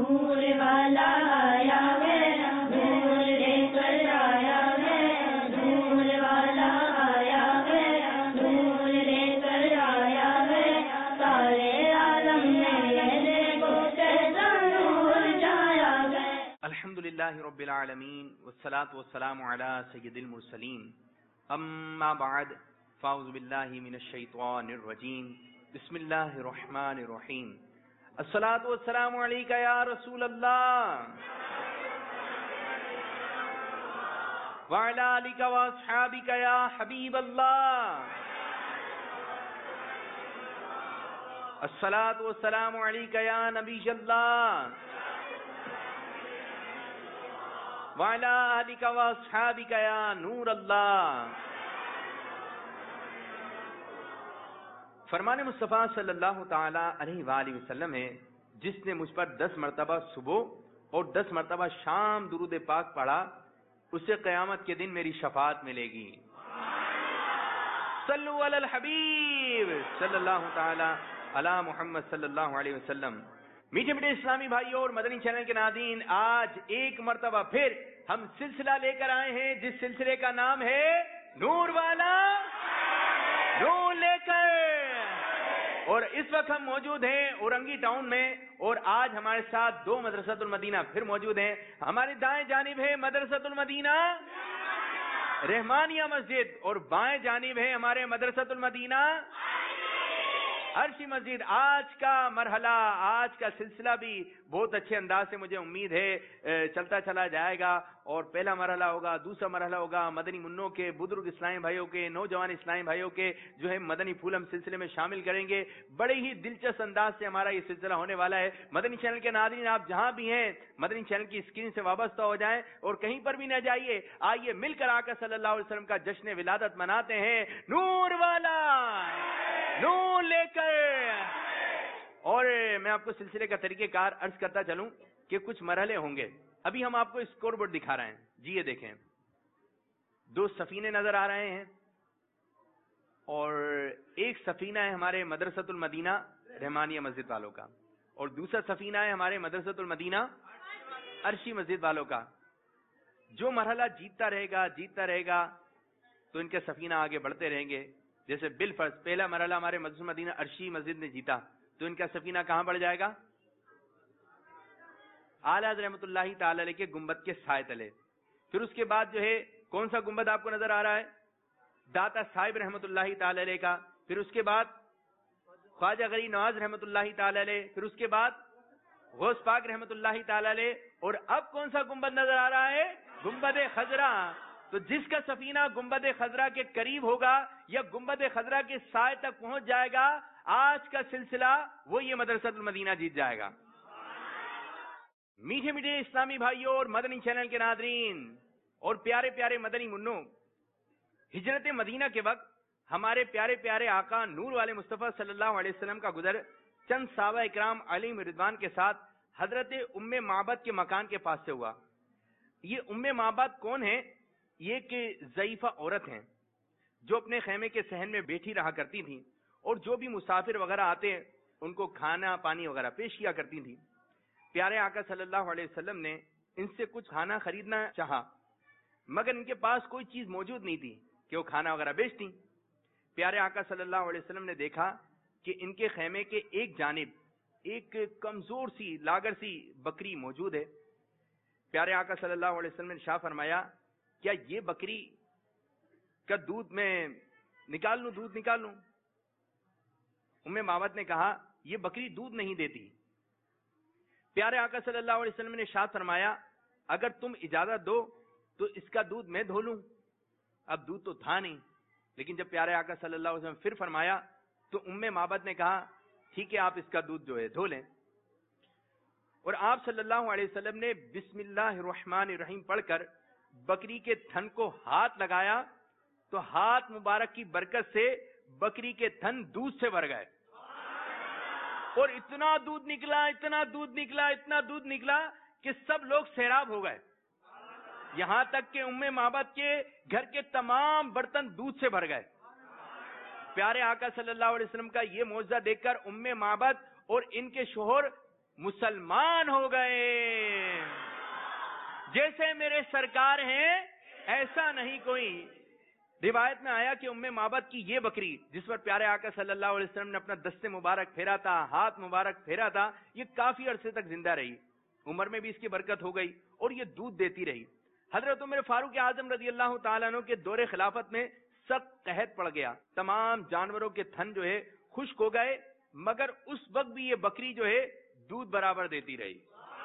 نور والا آیا ہے، نور لے کر آیا ہے، نور والا آیا ہے، نور لے کر آیا ہے، سارے عالم میں دیکھو کیسا نور چھایا ہے۔ الحمدللہ رب العالمین والصلاة والسلام علی سید المرسلین، اما بعد فاعوذ باللہ من الشیطان الرجیم، بسم اللہ الرحمن الرحیم، الصلاة والسلام علیک یا رسول اللہ وعلی آلک واصحابک یا حبیب اللہ، الصلاة والسلام علیک یا نبی اللہ وعلی آلک واصحابک یا نور اللہ۔ فرمان مصطفیٰ صلی اللہ تعالی علیہ وآلہ وسلم ہے، جس نے مجھ پر 10 مرتبہ صبح اور 10 مرتبہ شام درود پاک پڑھا، اسے قیامت کے دن میری شفاعت ملے گی۔ صلو علی الحبیب صلی اللہ تعالی علی محمد صلی اللہ علیہ وسلم۔ میٹھے میٹھے اسلامی بھائیوں اور مدنی چینل کے ناظرین، آج ایک مرتبہ پھر ہم سلسلہ لے کر آئے ہیں، جس سلسلے کا نام ہے نور والا نور لے کر، اور اس وقت ہم موجود ہیں اورنگی ٹاؤن میں، اور آج ہمارے ساتھ 2 مدرسۃ المدینہ پھر موجود ہیں۔ ہماری دائیں جانب ہے مدرسۃ المدینہ رحمانیہ مسجد، اور بائیں جانب ہے ہمارے مدرسۃ المدینہ عرشی مسجد۔ آج کا مرحلہ، آج کا سلسلہ بھی بہت اچھے انداز سے مجھے امید ہے چلتا چلا جائے گا، اور پہلا مرحلہ ہوگا، دوسرا مرحلہ ہوگا مدنی منوں کے، بزرگ اسلامی بھائیوں کے، نوجوان اسلامی بھائیوں کے جو ہے مدنی پھول ہم سلسلے میں شامل کریں گے۔ بڑے ہی دلچسپ انداز سے ہمارا یہ سلسلہ ہونے والا ہے۔ مدنی چینل کے ناظرین، آپ جہاں بھی ہیں مدنی چینل کی اسکرین سے وابستہ ہو جائیں اور کہیں پر بھی نہ جائیے، آئیے مل کر آقا صلی اللہ علیہ وسلم کا جشن ولادت مناتے ہیں، نور والا نور لے کر۔ اور میں آپ کو سلسلے کا طریقہ کار عرض کرتا چلوں کہ کچھ مرحلے ہوں گے۔ ابھی ہم آپ کو اسکور بورڈ دکھا رہے ہیں، جی یہ دیکھیں، 2 سفینے نظر آ رہے ہیں، اور ایک سفینہ ہے ہمارے مدرسۃ المدینہ رحمانیہ مسجد والوں کا، اور دوسرا سفینہ ہے ہمارے مدرسۃ المدینہ عرشی مسجد والوں کا۔ جو مرحلہ جیتتا رہے گا تو ان کے سفینہ آگے بڑھتے رہیں گے۔ جیسے بالفرض پہلا مرحلہ ہمارے مدرسۃ المدینہ عرشی مسجد نے جیتا، تو ان کا سفینہ کہاں بڑھ جائے گا؟ اعلیٰ حضرت رحمۃ اللہ تعالی علیہ کے گنبد کے سائے تلے۔ پھر اس کے بعد جو ہے کون سا گنبد آپ کو نظر آ رہا ہے؟ داتا صاحب رحمۃ اللہ تعالی علیہ کا۔ پھر اس کے بعد خواجہ غریب نواز رحمۃ اللہ تعالی علیہ۔ پھر اس کے بعد غوث پاک رحمۃ اللہ تعالی علیہ۔ اور اب کون سا گنبد نظر آ رہا ہے؟ گنبد خضرا۔ تو جس کا سفینہ گنبد خضرا کے قریب ہوگا یا گنبد خضرا کے سائے تک پہنچ جائے گا، آج کا سلسلہ وہ یہ مدرسۃ المدینہ جیت جائے گا۔ میٹھے میٹھے اسلامی بھائیوں اور مدنی چینل کے ناظرین اور پیارے پیارے مدنی منوں، ہجرت مدینہ کے وقت ہمارے پیارے پیارے آقا نور والے مصطفیٰ صلی اللہ علیہ وسلم کا گزر چند صحابہ اکرام علیہم رضوان کے ساتھ حضرت ام معبد کے مکان کے پاس سے ہوا۔ یہ ام معبد کون ہے؟ یہ ایک ضعیفہ عورت ہیں جو اپنے خیمے کے صحن میں بیٹھی رہا کرتی تھیں، اور جو بھی مسافر وغیرہ آتے ان کو کھانا پانی وغیرہ پیش کیا کرتی تھیں۔ پیارے آقا صلی اللہ علیہ وسلم نے ان سے کچھ کھانا خریدنا چاہا، مگر ان کے پاس کوئی چیز موجود نہیں تھی کہ وہ کھانا وغیرہ بیچتی۔ پیارے آقا صلی اللہ علیہ وسلم نے دیکھا کہ ان کے خیمے کے ایک جانب ایک کمزور سی لاغر سی بکری موجود ہے۔ پیارے آقا صلی اللہ علیہ وسلم نے ارشاد فرمایا، کیا یہ بکری کا دودھ میں نکال لوں؟ ام معبد نے کہا، یہ بکری دودھ نہیں دیتی۔ پیارے آقا صلی اللہ علیہ وسلم نے ارشاد فرمایا، اگر تم اجازت دو تو اس کا دودھ میں دھو لوں۔ اب دودھ تو تھا نہیں، لیکن جب پیارے آقا صلی اللہ علیہ وسلم پھر فرمایا تو ام معبد نے کہا، ٹھیک ہے آپ اس کا دودھ جو ہے دھو لیں۔ اور آپ صلی اللہ علیہ وسلم نے بسم اللہ الرحمن الرحیم پڑھ کر بکری کے تھن کو ہاتھ لگایا تو ہاتھ مبارک کی برکت سے بکری کے تھن دودھ سے بھر گئے، اور اتنا دودھ نکلا کہ سب لوگ سیراب ہو گئے، یہاں تک کہ ام معبد کے گھر کے تمام برتن دودھ سے بھر گئے۔ پیارے آقا صلی اللہ علیہ وسلم کا یہ معجزہ دیکھ کر ام معبد اور ان کے شوہر مسلمان ہو گئے. جیسے میرے سرکار ہیں ایسا نہیں کوئی. روایت میں آیا کہ ام معبد کی یہ بکری جس پر پیارے آقا صلی اللہ علیہ وسلم نے اپنا دست مبارک پھیرا تھا، ہاتھ مبارک پھیرا تھا، یہ کافی عرصے تک زندہ رہی. عمر میں بھی اس کی برکت ہو گئی اور یہ دودھ دیتی رہی. حضرت عمر فاروق اعظم رضی اللہ تعالیٰ عنہ کے دور خلافت میں سخت قحط پڑ گیا. تمام جانوروں کے تھن جو ہے خشک ہو گئے، مگر اس وقت بھی یہ بکری جو ہے دودھ برابر دیتی رہی.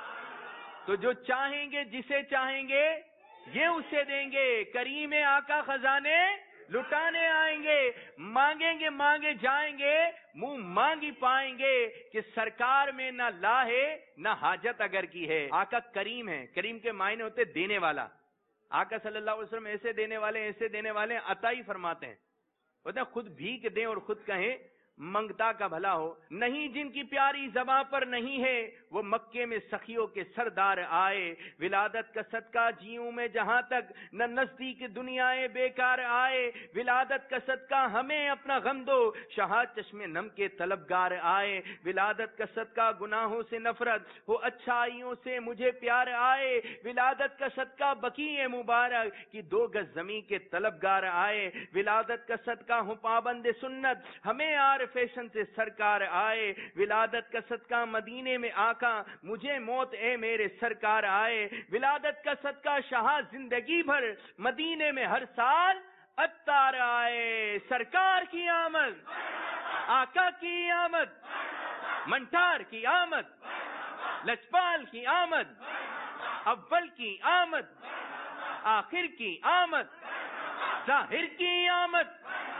تو جو چاہیں گے، جسے چاہیں گے یہ اسے دیں گے. کریم آقا خزانے لٹانے آئیں گے، مانگیں گے مانگے جائیں گے، منہ مانگی پائیں گے کہ سرکار میں نہ لا ہے نہ حاجت اگر کی ہے. آقا کریم ہے. کریم کے معنی ہوتے دینے والا. آقا صلی اللہ علیہ وسلم ایسے دینے والے، ایسے دینے والے عطا ہی فرماتے ہیں. بولتے ہیں خود بھیک دیں اور خود کہیں منگتا کا بھلا ہو. نہیں جن کی پیاری زباں پر نہیں ہے وہ مکے میں سخیوں کے سردار آئے. ولادت کا صدقہ جیوں میں جہاں تک نہ نزدیک دنیائے بیکار آئے. ولادت کا صدقہ ہمیں اپنا غم دو، شہاد چشم نم کے طلبگار آئے. ولادت کا صدقہ گناہوں سے نفرت ہو، اچھائیوں سے مجھے پیار آئے. ولادت کا صدقہ بقیع مبارک کی 2 گز زمین کے طلبگار آئے. ولادت کا صدقہ ہوں پابند سنت، ہمیں فیشن سے سرکار آئے. ولادت کا صدقہ مدینے میں آقا مجھے موت اے میرے سرکار آئے. ولادت کا صدقہ شہا زندگی بھر مدینے میں ہر سال عطار آئے. سرکار کی آمد، آقا کی آمد، منٹار کی آمد، لجپال کی آمد، اول کی آمد، آخر کی آمد، ظاہر کی آمد،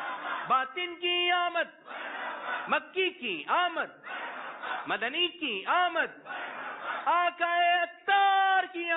باطن کی آمد، مکی کی آمد، مدنی کی آمد، آقا عطار کی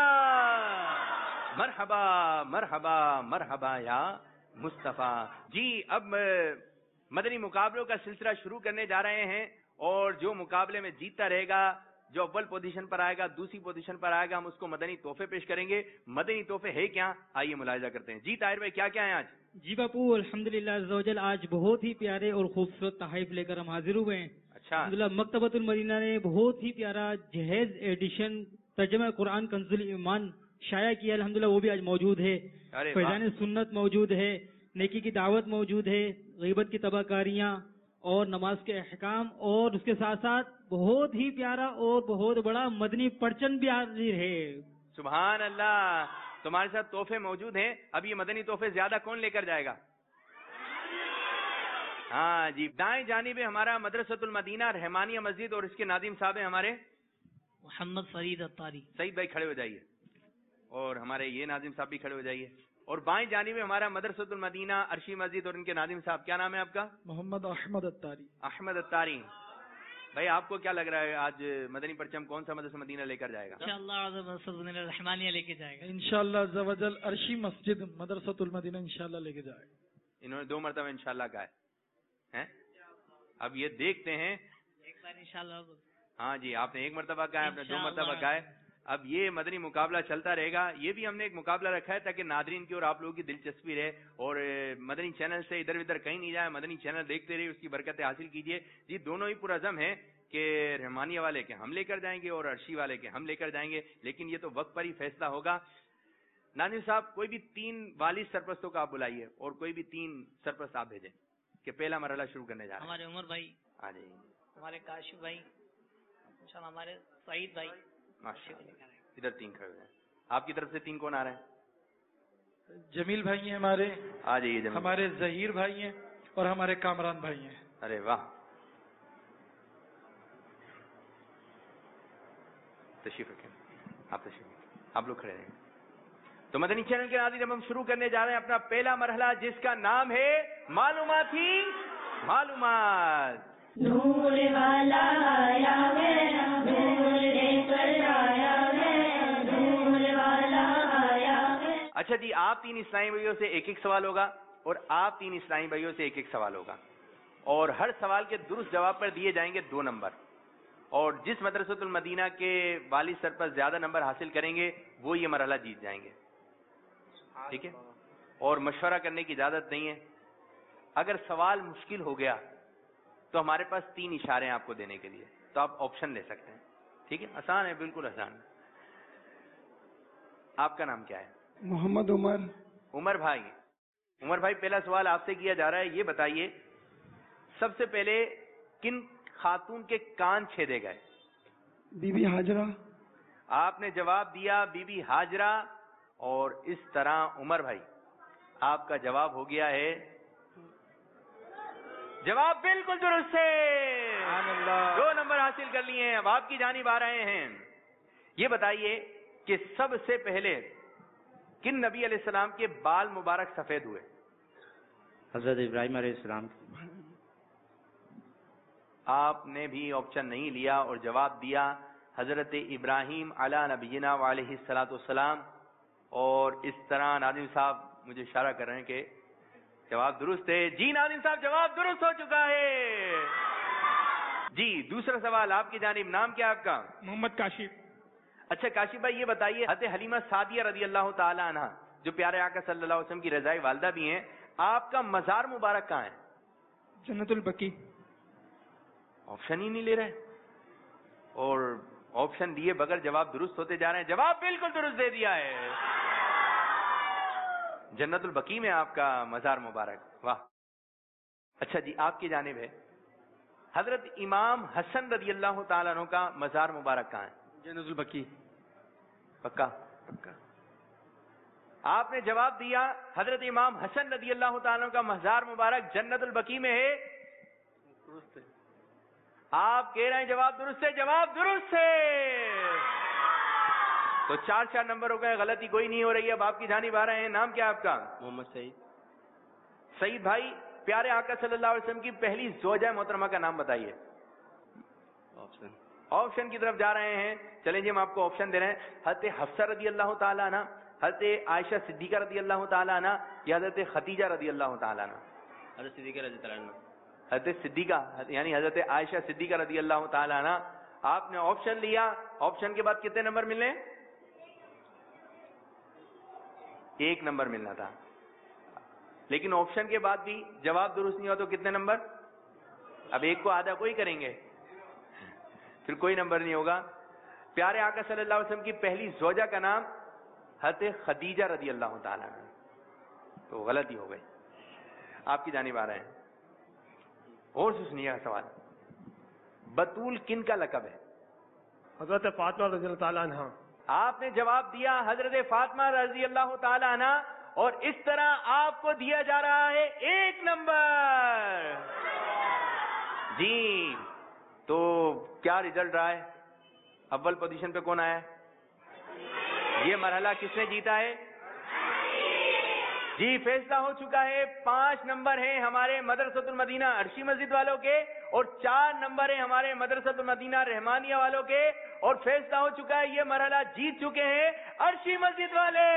آمد. مرحبا مرحبا مرحبا یا مصطفیٰ. جی اب مدنی مقابلوں کا سلسلہ شروع کرنے جا رہے ہیں، اور جو مقابلے میں جیتتا رہے گا، جو اول پوزیشن پر آئے گا، دوسری پوزیشن پر آئے گا، ہم اس کو مدنی تحفے پیش کریں گے. مدنی تحفے ہے کیا، آئیے ملاحظہ کرتے ہیں. جی طاہر بھائی کیا کیا ہیں آج؟ جی باپو الحمدللہ عزوجل آج بہت ہی پیارے اور خوبصورت تحائف لے کر ہم حاضر ہوئے ہیں. اچھا، الحمدللہ مکتبۃ المدینہ نے بہت ہی پیارا جہیز ایڈیشن ترجمہ قرآن کنز الایمان شائع کیا. الحمدللہ وہ بھی آج موجود ہے. فیضان سنت موجود ہے، نیکی کی دعوت موجود ہے، غیبت کی تباہ کاریاں اور نماز کے احکام، اور اس کے ساتھ ساتھ بہت ہی پیارا اور بہت بڑا مدنی پرچن بھی حاضر ہے. سبحان اللہ. تمہارے ساتھ تحفے موجود ہیں. اب یہ مدنی تحفے زیادہ کون لے کر جائے گا؟ ہاں جی، دائیں جانب ہمارا مدرسۃ المدینہ رحمانیہ مسجد اور اس کے ناظم صاحب ہیں ہمارے محمد فرید عطاری. سعید بھائی کھڑے ہو جائیے، اور ہمارے یہ ناظم صاحب بھی کھڑے ہو جائیے. اور بائیں جانب ہمارا مدرسۃ المدینہ عرشی مسجد اور ان کے ناظم صاحب. کیا نام ہے آپ کا؟ محمد احمد عطاری. احمد عطاری. بھائی آپ کو کیا لگ رہا ہے آج مدنی پرچم کون سا مدرسہ مدینہ لے کر جائے گا؟ انشاءاللہ رحمانیہ لے کے جائے گا. انشاءاللہ عز و جل عرشی مسجد مدرسۃ المدینہ انشاءاللہ لے کے جائے گا. انہوں نے 2 مرتبہ انشاءاللہ کہا ہے. اب یہ دیکھتے ہیں. ایک بار انشاءاللہ. ہاں جی، آپ نے 1 مرتبہ کہا ہے، آپ نے 2 مرتبہ کہا ہے. اب یہ مدنی مقابلہ چلتا رہے گا. یہ بھی ہم نے ایک مقابلہ رکھا ہے تاکہ ناظرین کی اور آپ لوگوں کی دلچسپی رہے، اور مدنی چینل سے ادھر ادھر کہیں نہیں جائے. مدنی چینل دیکھتے رہیے، اس کی برکتیں حاصل کیجیے. جی دونوں ہی پرعزم ہیں کہ رحمانیہ والے کے ہم لے کر جائیں گے اور عرشی والے کے ہم لے کر جائیں گے، لیکن یہ تو وقت پر ہی فیصلہ ہوگا. ناظرین صاحب کوئی بھی 3 والد سرپرستوں کا آپ بلائیے، اور کوئی بھی 3 سرپرست آپ بھیجیں کہ پہلا مرحلہ شروع کرنے جا رہے ہیں. ہمارے عمر بھائی، ہاں جی، ہمارے کاشف بھائی، ہمارے سعید بھائی. ادھر 3 کھڑے ہوئے ہیں. آپ کی طرف سے 3 کون آ رہے ہیں؟ جمیل بھائی ہیں ہمارے، آ جائیے جمیل. ہمارے ظہیر بھائی ہیں، اور ہمارے کامران بھائی ہیں. ارے واہ، تشریف رکھیں. آپ تشریف رکھیں، آپ لوگ کھڑے رہیں. تو مدنی چینل کے ناظرین ہم شروع کرنے جا رہے ہیں اپنا پہلا مرحلہ، جس کا نام ہے معلوماتی معلومات. نور والا آیا ہے، نور لے کر آیا ہے، نور والا آیا ہے. اچھا جی، آپ 3 اسلامی بھائیوں سے 1-1 سوال ہوگا، اور آپ 3 اسلامی بھائیوں سے 1-1 سوال ہوگا، اور ہر سوال کے درست جواب پر دیے جائیں گے 2 نمبر. اور جس مدرسۃ المدینہ کے والد سر پر زیادہ نمبر حاصل کریں گے وہ یہ مرحلہ جیت جائیں گے. ٹھیک ہے؟ اور مشورہ کرنے کی اجازت نہیں ہے. اگر سوال مشکل ہو گیا تو ہمارے پاس 3 اشارے ہیں آپ کو دینے کے لیے، تو آپ آپشن لے سکتے ہیں. ٹھیک ہے, آسان ہے, بالکل آسان. آپ کا نام کیا ہے؟ محمد عمر. عمر بھائی. عمر بھائی, پہلا سوال آپ سے کیا جا رہا ہے, یہ بتائیے سب سے پہلے کن خاتون کے کان چھیدے گئے؟ بی بی ہاجرہ. آپ نے جواب دیا بی بی ہاجرہ, اور اس طرح عمر بھائی آپ کا جواب ہو گیا ہے, جواب بالکل درست ہے, 2 نمبر حاصل کر لیے ہیں. اب آپ کی جانب آ رہے ہیں, یہ بتائیے کہ سب سے پہلے کن نبی علیہ السلام کے بال مبارک سفید ہوئے؟ حضرت ابراہیم علیہ السلام. آپ نے بھی آپشن نہیں لیا اور جواب دیا حضرت ابراہیم علی نبینا علیہ الصلوۃ والسلام, اور اس طرح ناظم صاحب مجھے اشارہ کر رہے ہیں کہ جواب درست ہے. جی ناظم صاحب, جواب درست ہو چکا ہے. جی دوسرا سوال آپ کی جانب, نام کیا آپ کا؟ محمد کاشف. اچھا کاشف بھائی, یہ بتائیے حضرت حلیمہ سعدیہ رضی اللہ تعالی عنہ جو پیارے آقا صلی اللہ علیہ وسلم کی رضائی والدہ بھی ہیں, آپ کا مزار مبارک کہاں ہے؟ جنت البقیع. آپشن ہی نہیں لے رہے, اور آپشن دیے بغیر جواب درست ہوتے جا رہے ہیں. جواب بالکل درست دے دیا ہے, جنت البقیع میں آپ کا مزار مبارک. واہ. اچھا جی, آپ کی جانب ہے حضرت امام حسن رضی اللہ تعالیٰ عنہ کا مزار مبارک کہاں ہے؟ جنت البقیع. پکا؟ پکا. آپ نے جواب دیا حضرت امام حسن رضی اللہ تعالیٰ عنہ کا مزار مبارک جنت البقیع میں ہے. آپ کہہ رہے ہیں جواب درست ہے, جواب درست ہے. تو 4 نمبر ہو گئے, غلطی کوئی نہیں ہو رہی ہے. اب آپ کی جانب آ رہے ہیں, نام کیا آپ کا؟ محمد سعید. سعید بھائی, پیارے آقا صلی اللہ علیہ وسلم کی پہلی زوجہ محترمہ کا نام بتائیے. آپشن کی طرف جا رہے ہیں, چلیں جی ہم آپ کو آپشن دے رہے ہیں. حضرت حفصہ رضی اللہ تعالیٰ عنہ, حضرت عائشہ صدیقہ رضی اللہ تعالیٰ عنہ, یا حضرت خدیجہ رضی اللہ تعالیٰ عنہ؟ حضرت صدیقہ رضی اللہ عنہ. حضرت صدیقہ یعنی حضرت عائشہ صدیقہ رضی اللہ تعالیٰ عنہ. آپ نے آپشن لیا, آپشن کے بعد کتنے نمبر ملنے؟ 1 نمبر ملنا تھا, لیکن آپشن کے بعد بھی جواب درست نہیں ہوا تو کتنے نمبر؟ اب 1 کو آدھا کوئی کریں گے, پھر کوئی نمبر نہیں ہوگا. پیارے آقا صلی اللہ علیہ وسلم کی پہلی زوجہ کا نام حضرت خدیجہ رضی اللہ تعالیٰ عنہ, تو غلطی ہو گئی. آپ کی جانب آ رہے ہیں, اور سنیے گا سوال. بطول کن کا لقب ہے؟ حضرت فاطمہ رضی اللہ تعالیٰ عنہ. آپ نے جواب دیا حضرت فاطمہ رضی اللہ تعالی عنہ, اور اس طرح آپ کو دیا جا رہا ہے 1 نمبر. جی تو کیا ریزلٹ رہا ہے؟ اول پوزیشن پہ کون آیا ہے؟ یہ مرحلہ کس نے جیتا ہے؟ جی فیصلہ ہو چکا ہے. 5 نمبر ہیں ہمارے مدرسۃ المدینہ عرشی مسجد والوں کے, اور 4 نمبر ہیں ہمارے مدرسۃ المدینہ رحمانیہ والوں کے, اور فیصلہ ہو چکا ہے, یہ مرحلہ جیت چکے ہیں عرشی مسجد والے.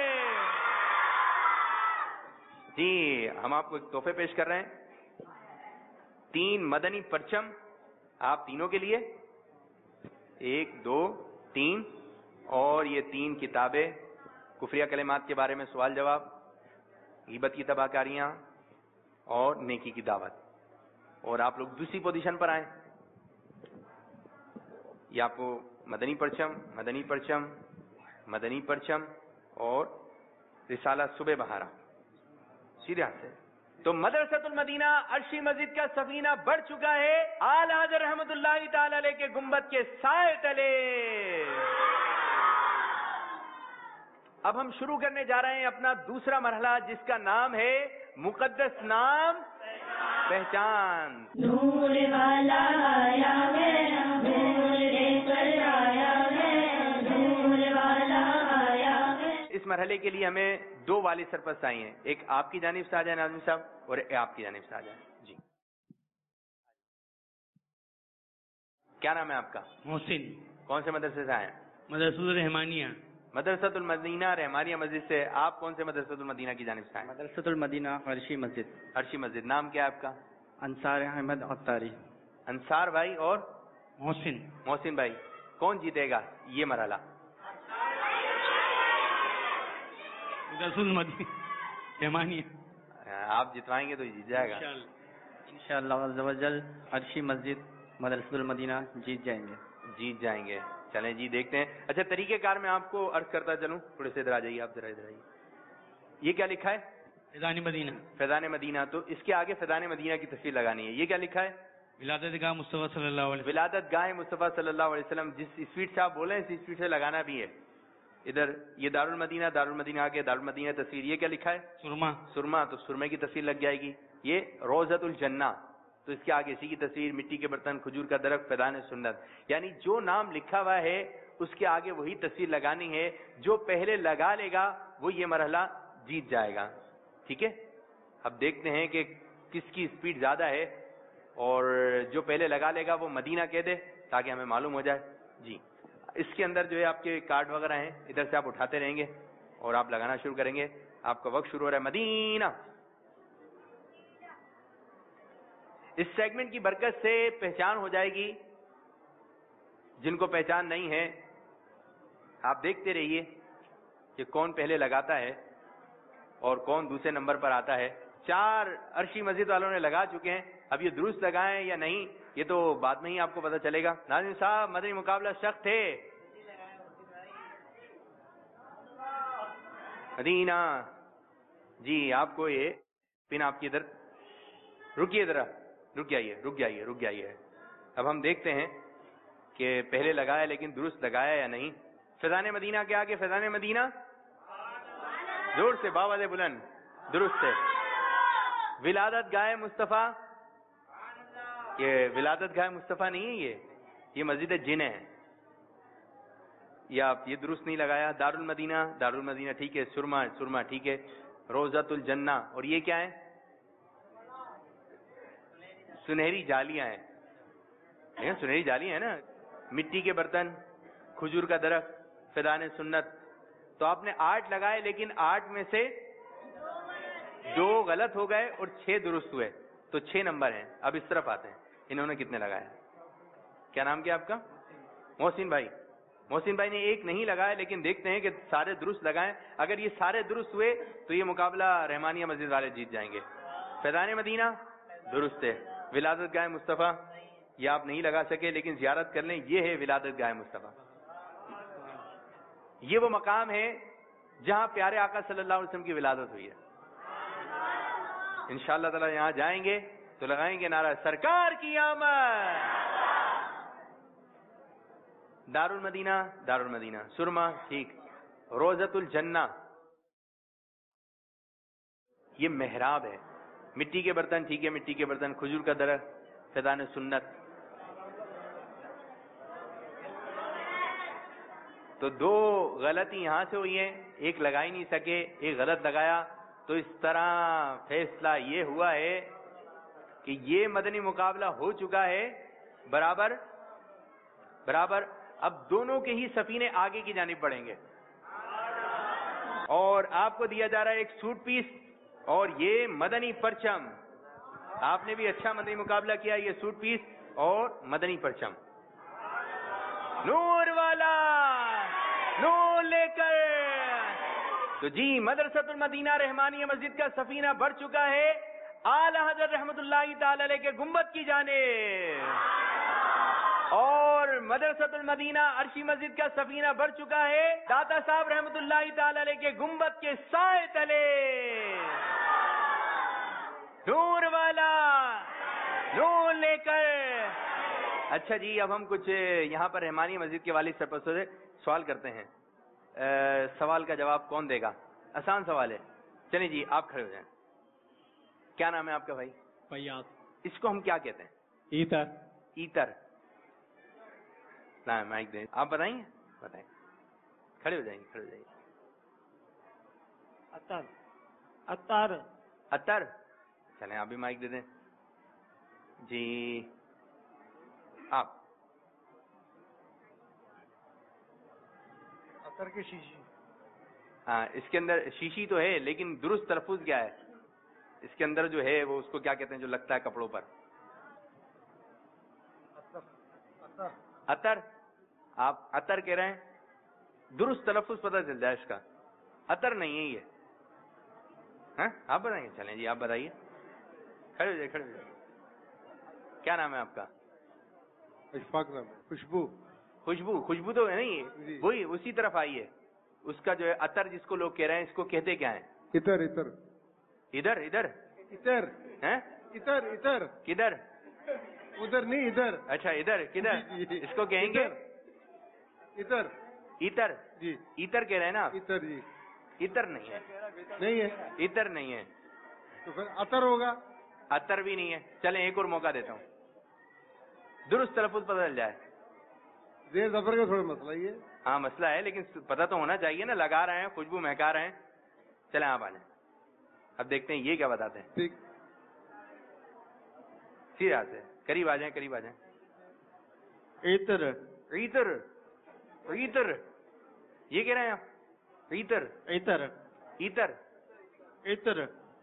جی ہم آپ کو ایک تحفے پیش کر رہے ہیں, 3 مدنی پرچم آپ تینوں کے لیے, 1 2 3, اور یہ 3 کتابیں کفریہ کلمات کے بارے میں سوال جواب, غیبت کی تباہ کاریاں, اور نیکی کی دعوت. اور آپ لوگ دوسری پوزیشن پر آئیں. یہ آپ کو مدنی پرچم, مدنی پرچم, مدنی پرچم, اور رسالہ صبح بہارا سیدھے ہاتھ سے. تو مدرسۃ المدینہ عرشی مسجد کا سفینہ بڑھ چکا ہے اعلی حضرت رحمت اللہ تعالی علیہ کے گنبد کے سائے تلے. اب ہم شروع کرنے جا رہے ہیں اپنا دوسرا مرحلہ, جس کا نام ہے مقدس نام پہچان. نور والا آیا ہے, نور لے کر آیا ہے, نور والا آیا ہے. اس مرحلے کے لیے ہمیں 2 والد سرپرست آئی ہیں, ایک آپ کی جانب سے آ جائیں ناظم صاحب, اور ایک آپ کی جانب سے آ جائیں. جی کیا نام ہے آپ کا؟ محسن. کون سے مدرسے سے آئے ہیں؟ مدرسۃ الرحمانیہ. مدرسۃ المدینہ رحمانیہ مسجد سے. آپ کون سے مدرسۃ المدینہ کی جانب سے آئے ہیں؟ مدرسۃ المدینہ عرشی مسجد. عرشی مسجد. نام کیا ہے آپ کا؟ انصار احمد عطاری. انصار بھائی اور محسن. محسن بھائی, کون جیتے گا یہ مرحلہ؟ مدرسۃ المدینہ رحمانیہ. آپ جتوائیں گے تو جیت جائے گا انشاءاللہ عز و جل. عرشی مسجد مدرسۃ المدینہ جیت جائیں گے. جیت جائیں گے. چلیں جی دیکھتے ہیں. اچھا طریقہ کار میں آپ کو عرض کرتا چلوں, تھوڑے سے ادھر آ جائیے آپ, ذرا ادھر آئیے. یہ کیا لکھا ہے؟ فیضان مدینہ. فیضان مدینہ. تو اس کے آگے فیضان مدینہ کی تصویر لگانی ہے. یہ کیا لکھا ہے؟ ولادت گاہ مصطفیٰ صلی اللہ علیہ وسلم. ولادت گاہ مصطفیٰ صلی اللہ علیہ وسلم. جس اسپیڈ سے آپ بولے ہیں اس اسپیڈ سے لگانا بھی ہے. ادھر یہ دارالمدینہ آگے دارالمدینہ تصویر. یہ کیا لکھا ہے؟ سرما. سرما. تو سرمے کی تصویر لگ جائے گی. یہ روضۃ الجنہ. تو اس کے آگے اسی کی تصویر, مٹی کے برتن, کھجور کا درخت, فیضان سنت. یعنی جو نام لکھا ہوا ہے اس کے آگے وہی تصویر لگانی ہے. جو پہلے لگا لے گا وہ یہ مرحلہ جیت جائے گا. ٹھیک ہے. اب دیکھتے ہیں کہ کس کی اسپیڈ زیادہ ہے, اور جو پہلے لگا لے گا وہ مدینہ کہہ دے تاکہ ہمیں معلوم ہو جائے. جی اس کے اندر جو ہے آپ کے کارڈ وغیرہ ہیں, ادھر سے آپ اٹھاتے رہیں گے اور آپ لگانا شروع کریں گے. آپ کا وقت شروع ہو رہا ہے. مدینہ. اس سیگمنٹ کی برکت سے پہچان ہو جائے گی. جن کو پہچان نہیں ہے آپ دیکھتے رہیے کہ کون پہلے لگاتا ہے اور کون دوسرے نمبر پر آتا ہے. 4 عرشی مسجد والوں نے لگا چکے ہیں. اب یہ درست لگائیں یا نہیں یہ تو بعد میں ہی آپ کو پتہ چلے گا. ناظرین صاحب مدنی مقابلہ سخت ہے. مدینہ. جی آپ کو یہ پن آپ کی ادھر رکیے, ذرا رک جائیے. اب ہم دیکھتے ہیں کہ پہلے لگایا لیکن درست لگایا یا نہیں. فیضان مدینہ کے آگے فیضان مدینہ زور سے باواز بلند درست ہے. ولادت گاہ مصطفیٰ. یہ ولادت گاہ مصطفیٰ نہیں ہے, یہ مسجد جن ہے. یہ آپ یہ درست نہیں لگایا. دارالمدینہ ٹھیک ہے. سرما ٹھیک ہے. روضۃ الجنہ. اور یہ کیا ہے؟ سنہری جالیاں ہیں. سنہری جالیاں ہیں نا. مٹی کے برتن, کھجور کا درخت, فیضان سنت. تو آپ نے 8 لگائے لیکن 8 میں سے 2 غلط ہو گئے اور 6 درست ہوئے, تو 6 نمبر ہیں. اب اس طرف آتے ہیں. انہوں نے کتنے لگائے؟ کیا نام کیا آپ کا؟ محسن بھائی. محسن بھائی نے 1 نہیں لگایا لیکن دیکھتے ہیں کہ سارے درست لگائیں. اگر یہ سارے درست ہوئے تو یہ مقابلہ رحمانیہ مسجد والے جیت جائیں گے. فیضان مدینہ درست ہے. ولادت گاہ مصطفیٰ یہ آپ نہیں لگا سکے لیکن زیارت کر لیں. یہ ہے ولادت گاہ مصطفیٰ. یہ وہ مقام ہے جہاں پیارے آقا صلی اللہ علیہ وسلم کی ولادت ہوئی ہے. انشاءاللہ تعالی یہاں جائیں گے تو لگائیں گے نعرہ سرکار کی آمد. دارالمدینہ. سرما ٹھیک. روضۃ الجنہ یہ محراب ہے. مٹی کے برتن ٹھیک ہے. مٹی کے برتن, کھجور کا درخت, فیضان سنت. تو 2 غلطی یہاں سے ہوئی ہیں, 1 لگا ہی نہیں سکے, 1 غلط لگایا. تو اس طرح فیصلہ یہ ہوا ہے کہ یہ مدنی مقابلہ ہو چکا ہے برابر. اب دونوں کے ہی سفینے آگے کی جانب بڑھیں گے اور آپ کو دیا جا رہا ہے 1 سوٹ پیس اور یہ مدنی پرچم. آپ نے بھی اچھا مدنی مقابلہ کیا. یہ سوٹ پیس اور مدنی پرچم. نور والا نور لے کر. تو جی مدرسۃ المدینہ رحمانیہ مسجد کا سفینہ بڑھ چکا ہے اعلی حضرت رحمت اللہ تعالی علیہ کے گنبد کی جانب, اور مدرسۃ المدینہ عرشی مسجد کا سفینہ بڑھ چکا ہے داتا صاحب رحمت اللہ تعالی علیہ کے گنبد کے سائے تلے. نور والا نور لے کر. اچھا جی اب ہم کچھ یہاں پر رحمانیہ مسجد کے والد سرپرستوں سے سوال کرتے ہیں. سوال کا جواب کون دے گا؟ آسان سوال ہے. چلیں جی آپ کھڑے ہو جائیں. کیا نام ہے آپ کا بھائی؟ فیاض. اس کو ہم کیا کہتے ہیں؟ ایتر. مائک دیں. آپ بتائیں. کھڑے ہو جائیں. اتر. چلیں آپ بھی مائک دے دیں. جی آپ. اتر کی شیشی. ہاں اس کے اندر شیشی تو ہے لیکن درست تلفظ کیا ہے اس کے اندر جو ہے وہ اس کو کیا کہتے ہیں جو لگتا ہے کپڑوں پر؟ اتر. آپ اتر کہہ رہے ہیں. درست تلفظ پتہ چل جائے اس کا. اتر نہیں ہے یہ. ہاں آپ بتائیں گے. چلیں جی آپ بتائیے. کھڑے ہو جائے. کیا نام ہے آپ کا؟ اشفاق نام. خوشبو. خوشبو, خوشبو تو ہے نہیں, وہی اسی طرف آئی ہے. اس کا جو ہے عطر جس کو لوگ کہہ رہے ہیں, اس کو کہتے کیا ہیں؟ اتر اتر ادھر ادھر اتر ہیں, اتر اتر کدھر؟ ادھر نہیں ادھر. اچھا ادھر, کدھر اس کو کہیں گے؟ اتر. ایتر. جی ایتر کہہ رہے ہیں نا آپ؟ اتر. جی ایتر نہیں ہے, نہیں ہے ایتر نہیں ہے, تو پھر اتر ہوگا. عطر بھی نہیں ہے. چلیں ایک اور موقع دیتا ہوں, درست تلفظ پتہ چل جائے. زیر زبر کا تھوڑا مسئلہ ہی ہے. ہاں مسئلہ ہے, لیکن پتہ تو ہونا چاہیے نا. لگا رہے ہیں, خوشبو مہکا رہے ہیں. چلیں آپ آ جائیں, اب دیکھتے ہیں یہ کیا بتاتے ہیں. ٹھیک. سیدھا سے قریب آ جائیں, قریب آ جائیں. ایتر. ایتر, ایتر یہ کہہ رہے ہیں آپ؟ ایتر, ایتر. ایتر. ایتر.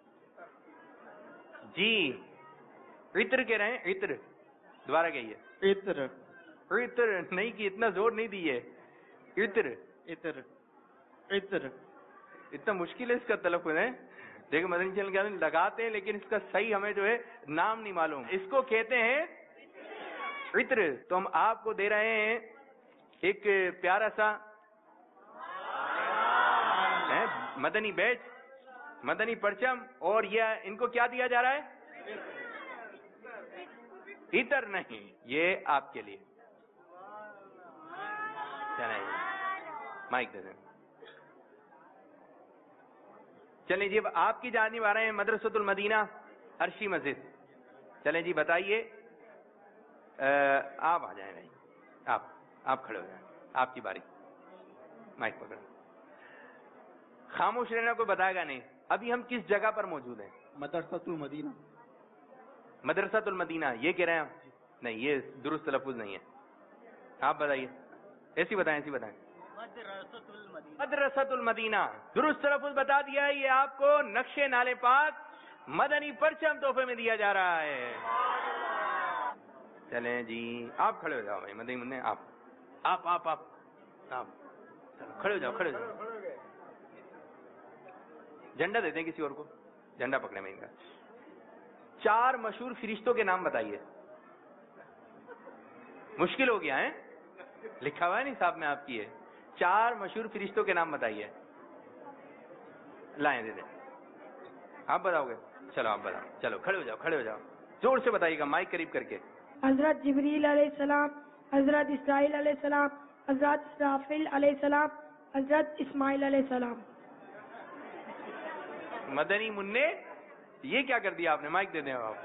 جی عطر کہہ رہے ہیں, عطر. دوبارہ کہیے. ایتر. عطر نہیں, کہ اتنا زور نہیں دیے. عطر. ایتر. ایتر. اتنا مشکل ہے اس کا تلفظ ہے. دیکھیں مدنی چینل کے آدمی لگاتے ہیں, لیکن اس کا صحیح ہمیں جو ہے نام نہیں معلوم. اس کو کہتے ہیں عطر. تو ہم آپ کو دے رہے ہیں ایک پیارا سا مدنی بیج, مدنی پرچم, اور یہ ان کو کیا دیا جا رہا ہے؟ عطر نہیں, یہ آپ کے لیے. چلیں مائک دے دیں. چلیں جی, اب آپ کی جانب آ رہے ہیں مدرسۃ المدینہ عرشی مسجد. چلیں جی بتائیے, آپ آ جائیں بھائی, آپ کھڑے ہو جائیں, آپ کی باری. مائک پکڑیں. خاموش رہنا, کوئی بتائے گا نہیں. ابھی ہم کس جگہ پر موجود ہیں؟ مدرسۃ المدینہ. مدرسۃ المدینہ یہ کہہ رہے ہیں؟ نہیں, یہ درست تلفظ نہیں ہے. آپ بتائیے, ایسی بتائیں, ایسی بتائیں. مدرسۃ المدینہ درست تلفظ بتا دیا ہے. یہ آپ کو نقش نالے پاک مدنی پرچم تحفے میں دیا جا رہا ہے. چلیں جی آپ کھڑے ہو جاؤ بھائی, مدنی منع آپ کھڑے ہو جاؤ, کھڑے ہو جاؤ. جھنڈا دیتے ہیں کسی اور کو, جھنڈا پکڑے میں ان کا. 4 مشہور فرشتوں کے نام بتائیے. مشکل ہو گیا ہے, لکھا ہوا ہے نہیں صاحب میں آپ کی ہے. 4 مشہور فرشتوں کے نام بتائیے. لائیں دے دیں. آپ بتاؤ گے؟ چلو آپ بتاؤ. چلو کھڑے ہو جاؤ, کھڑے ہو جاؤ, زور سے بتائیے گا, مائک قریب کر کے. حضرت جبریل علیہ السلام, حضرت اسرائیل علیہ السلام, حضرت اسرافیل علیہ السلام, حضرت اسماعیل علیہ السلام. مدنی منع یہ کیا کر دیا آپ نے؟ مائک دے دیں آپ.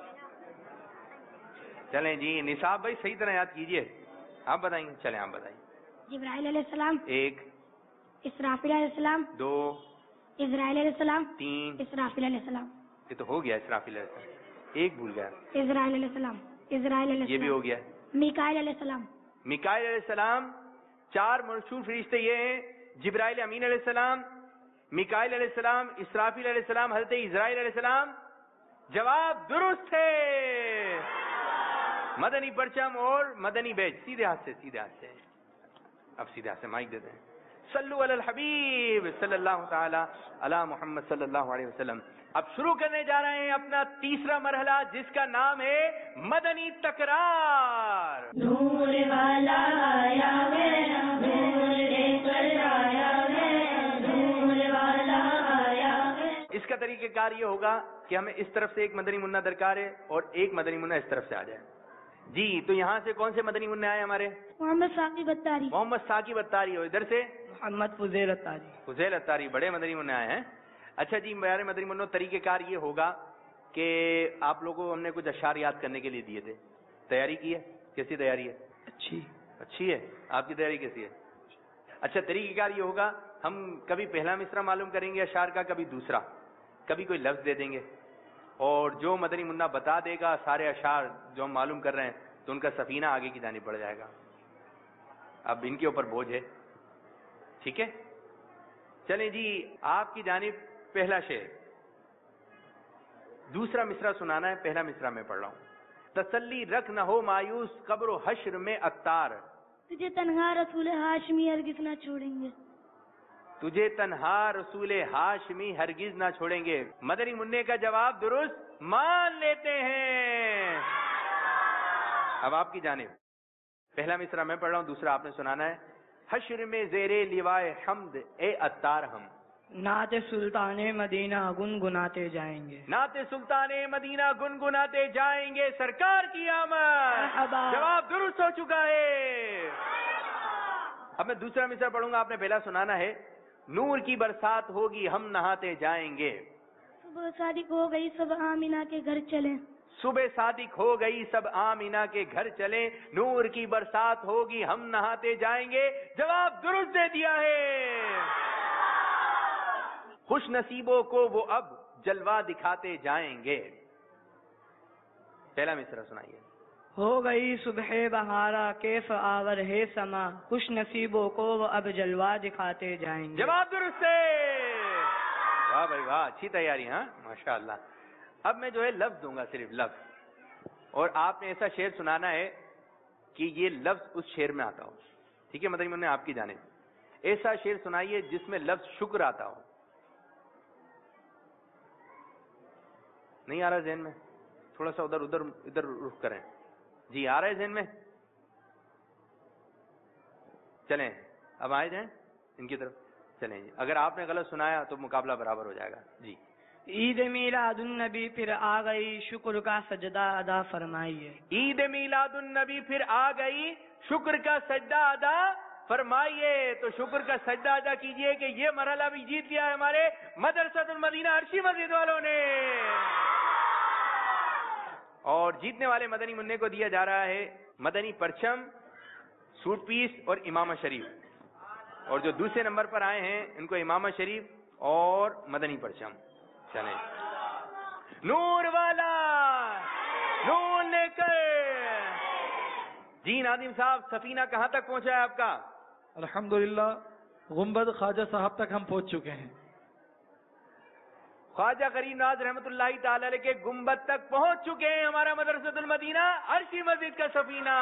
چلیں جی نصاب بھائی صحیح طرح یاد کیجئے, آپ بتائیں گے. چلیں آپ بتائیں. جبرائیل علیہ السلام, 1, اسرافیل علیہ السلام, 2, اسرائیل علیہ السلام, 3, اسرافیل علیہ السلام. یہ تو ہو گیا اسرافیل علیہ السلام. ایک بھول گیا. اسرائیل علیہ السلام, اسرائیل علیہ یہ بھی السلام, ہو گیا. میکائیل علیہ السلام. میکائیل علیہ السلام. 4 مشہور فرشتے یہ ہیں, جبرائیل امین علیہ السلام, میکائیل علیہ السلام, اسرافیل علیہ السلام, حضرت اسرائیل علیہ السلام. جواب درست ہے. مدنی پرچم اور مدنی بیج. سیدھے ہاتھ سے, سیدھے ہاتھ سے. اب سیدھے ہاتھ سے مائک دیتے ہیں. صلو علی الحبیب صلی اللہ تعالی علی محمد صلی اللہ علیہ وسلم. اب شروع کرنے جا رہے ہیں اپنا تیسرا مرحلہ, جس کا نام ہے مدنی تکرار. نور والا آیا ہے, نور لے کر آیا ہے, نور والا آیا ہے. اس کا طریقہ کار یہ ہوگا کہ ہمیں اس طرف سے ایک مدنی منع درکار ہے اور ایک مدنی منع اس طرف سے آ جائے. جی تو یہاں سے کون سے مدنی منع آئے ہمارے؟ محمد ثاقب اتاری. محمد ثاقب اتاری. اور ادھر سے محمد فضیل اتاری. فضیل اتاری. بڑے مدنی منع آئے ہیں. اچھا جی میرے مدنی منع طریقہ کار یہ ہوگا کہ آپ لوگوں کو ہم نے کچھ اشعار یاد کرنے کے لیے دیے تھے. تیاری کی ہے؟ کیسی تیاری ہے؟ اچھی ہے. آپ کی تیاری کیسی ہے؟ اچھا طریقہ کار یہ ہوگا, ہم کبھی پہلا مصرع معلوم کریں گے اشعار کا, کبھی دوسرا, کبھی کوئی لفظ دے دیں گے, اور جو مدنی منع بتا دے گا سارے اشعار جو ہم معلوم کر رہے ہیں تو ان کا سفینہ آگے کی جانب بڑھ جائے گا. اب ان کے اوپر بوجھ ہے. ٹھیک ہے, چلیں جی آپ کی جانب پہلا شعر. دوسرا مصرع سنانا ہے, پہلا مصرع میں پڑھ رہا ہوں. تسلی رکھ نہ ہو مایوس قبر و حشر میں اتار, تجھے تنہا رسول ہاشمی ہرگز نہ چھوڑیں گے. تجھے تنہا رسول ہاشمی ہرگز نہ چھوڑیں گے. مدنی منع کا جواب درست مان لیتے ہیں. اب آپ کی جانب پہلا مصرع میں پڑھ رہا ہوں، دوسرا آپ نے سنانا ہے. حشر میں زیر لیوائے حمد اے عطار ہم نعت سلطان مدینہ گنگناتے جائیں گے. نعت سلطان مدینہ گنگناتے جائیں گے. سرکار کی آمد. جواب درست ہو چکا ہے. اب میں دوسرا مصرع پڑھوں گا، آپ نے پہلا سنانا ہے. نور کی برسات ہوگی ہم نہاتے جائیں گے. صبح صادق ہو گئی سب آمینہ کے گھر چلیں. صبح صادق ہو گئی سب آمینہ کے گھر چلیں. نور کی برسات ہوگی ہم نہاتے جائیں گے. جواب درست دے دیا ہے. خوش نصیبوں کو وہ اب جلوہ دکھاتے جائیں گے. پہلا مصرع سنائیے. ہو گئی صبح بہارا کیف آور ہے سما خوش نصیبوں کو وہ اب جلوہ دکھاتے جائیں گے. جواب درست ہے. واہ بھائی واہ، اچھی تیاری. ہاں ماشاء اللہ. اب میں جو ہے لفظ دوں گا، صرف لفظ، اور آپ نے ایسا شعر سنانا ہے کہ یہ لفظ اس شعر میں آتا ہو. ٹھیک ہے مدنی منع آپ کی جانب. ایسا شعر سنائیے جس میں لفظ شکر آتا ہو. نہیں آ رہا ذہن میں؟ تھوڑا سا ادھر رخ کریں. جی آ رہا ہے ذہن میں؟ چلیں اب آئے جائیں ان کی طرف. چلیں جی، اگر آپ نے غلط سنایا تو مقابلہ برابر ہو جائے گا. جی. عید میلاد النبی پھر آ گئی شکر کا سجدہ ادا فرمائیے. عید میلاد النبی پھر آ گئی شکر کا سجدہ ادا فرمائیے. تو شکر کا سجدہ ادا کیجئے کہ یہ مرحلہ بھی جیت لیا ہے ہمارے مدرسۃ المدینہ عرشی مسجد والوں نے. اور جیتنے والے مدنی منع کو دیا جا رہا ہے مدنی پرچم، سوٹ پیس اور امامہ شریف. اور جو دوسرے نمبر پر آئے ہیں ان کو امامہ شریف اور مدنی پرچم. چلیں نور والا نور لے کر. جی ناظم صاحب، سفینہ کہاں تک پہنچا ہے آپ کا؟ الحمدللہ گنبد خواجہ صاحب تک ہم پہنچ چکے ہیں. خواجہ غریب نواز رحمۃ اللہ تعالی علیہ کے گنبد تک پہنچ چکے ہیں ہمارا مدرسۃ المدینہ عرشی مسجد کا سفینہ.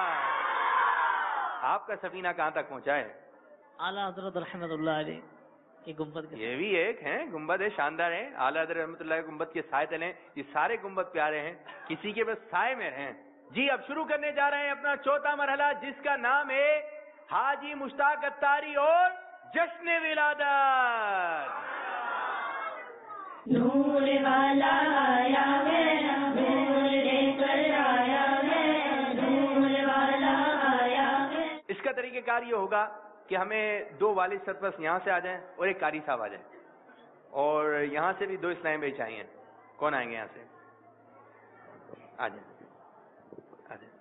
آپ کا سفینہ کہاں تک پہنچا ہے؟ اعلیٰ حضرت رحمۃ اللہ علیہ کے گنبد کے. یہ بھی ایک ہیں گنبد ہے، شاندار ہیں. اعلیٰ حضرت رحمۃ اللہ کے گنبد کے سائے تلے. یہ سارے گنبد پیارے ہیں، کسی کے بس سائے میں ہیں. جی اب شروع کرنے جا رہے ہیں اپنا چوتھا مرحلہ جس کا نام ہے حاجی مشتاق اتاری اور جشن ولادت. نور والا آیا ہے نور لے کر آیا ہے نور والا آیا ہے. اس کا طریقہ کار یہ ہوگا کہ ہمیں دو والد سرپرست یہاں سے آ جائیں اور ایک قاری صاحب آ جائیں، اور یہاں سے بھی دو اسلام بھائی چاہیے. کون آئیں گے یہاں سے؟ آ جائیں آ جائیں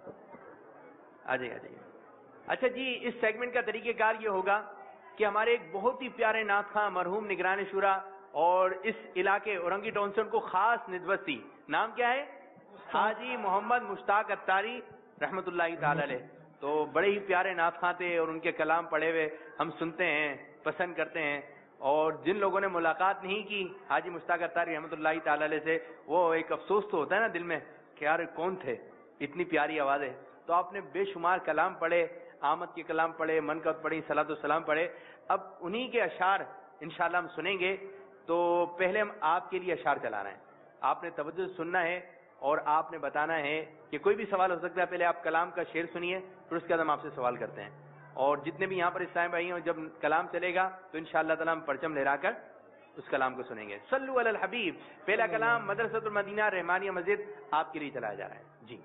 آ جائیے آ جائیے. اچھا جی، اس سیگمنٹ کا طریقہ کار یہ ہوگا کہ ہمارے ایک بہت ہی پیارے نعت خواں مرحوم نگران شورا اور اس علاقے اورنگی ٹاؤن سے ان کو خاص ندوت تھی. نام کیا ہے؟ حاجی محمد مشتاق اتاری رحمۃ اللہ تعالی علیہ. تو بڑے ہی پیارے نعت خواں تھے اور ان کے کلام پڑھے ہوئے ہم سنتے ہیں، پسند کرتے ہیں. اور جن لوگوں نے ملاقات نہیں کی حاجی مشتاق اتاری رحمۃ اللہ تعالی علیہ سے، وہ ایک افسوس تو ہوتا ہے نا دل میں کہ یار کون تھے، اتنی پیاری آواز ہے. تو آپ نے بے شمار کلام پڑھے، آمد کے کلام پڑھے، منقبت پڑھی، صلاۃ والسلام پڑھے. اب انہی کے اشعار انشاءاللہ ہم سنیں گے. تو پہلے ہم آپ کے لیے اشعار چلا رہے ہیں، آپ نے توجہ سے سننا ہے اور آپ نے بتانا ہے کہ کوئی بھی سوال ہو سکتا ہے. پہلے آپ کلام کا شعر سنیے، پھر اس کے بعد ہم آپ سے سوال کرتے ہیں. اور جتنے بھی یہاں پر اسلام بھائی ہیں، جب کلام چلے گا تو انشاءاللہ تعالی ہم پرچم لہرا کر اس کلام کو سنیں گے. صلو علی الحبیب. پہلا کلام مدرسۃ المدینہ رحمانیہ مسجد آپ کے لیے چلایا جا رہا ہے. جی.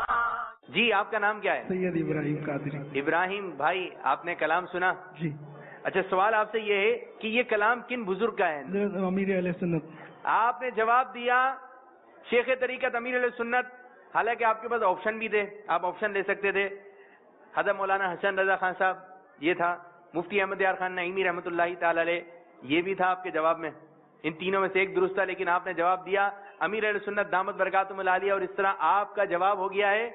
جی آپ کا نام کیا ہے؟ سید ابراہیم قادری. ابراہیم بھائی، آپ نے کلام سنا؟ جی. اچھا سوال آپ سے یہ ہے کہ یہ کلام کن بزرگ کا ہے؟ امیر علیہ سنت. آپ نے جواب دیا شیخ طریقت امیر علیہ سنت، حالانکہ آپ کے پاس آپشن بھی تھے، آپ آپشن لے سکتے تھے. حضرت مولانا حسن رضا خان صاحب یہ تھا، مفتی احمد یار خان نعیمی رحمۃ اللہ تعالی علیہ یہ بھی تھا آپ کے جواب میں. ان تینوں میں سے ایک درست تھا، لیکن آپ نے جواب دیا امیر علیہ سنت دامت برکاتہم العالیہ، اور اس طرح آپ کا جواب ہو گیا ہے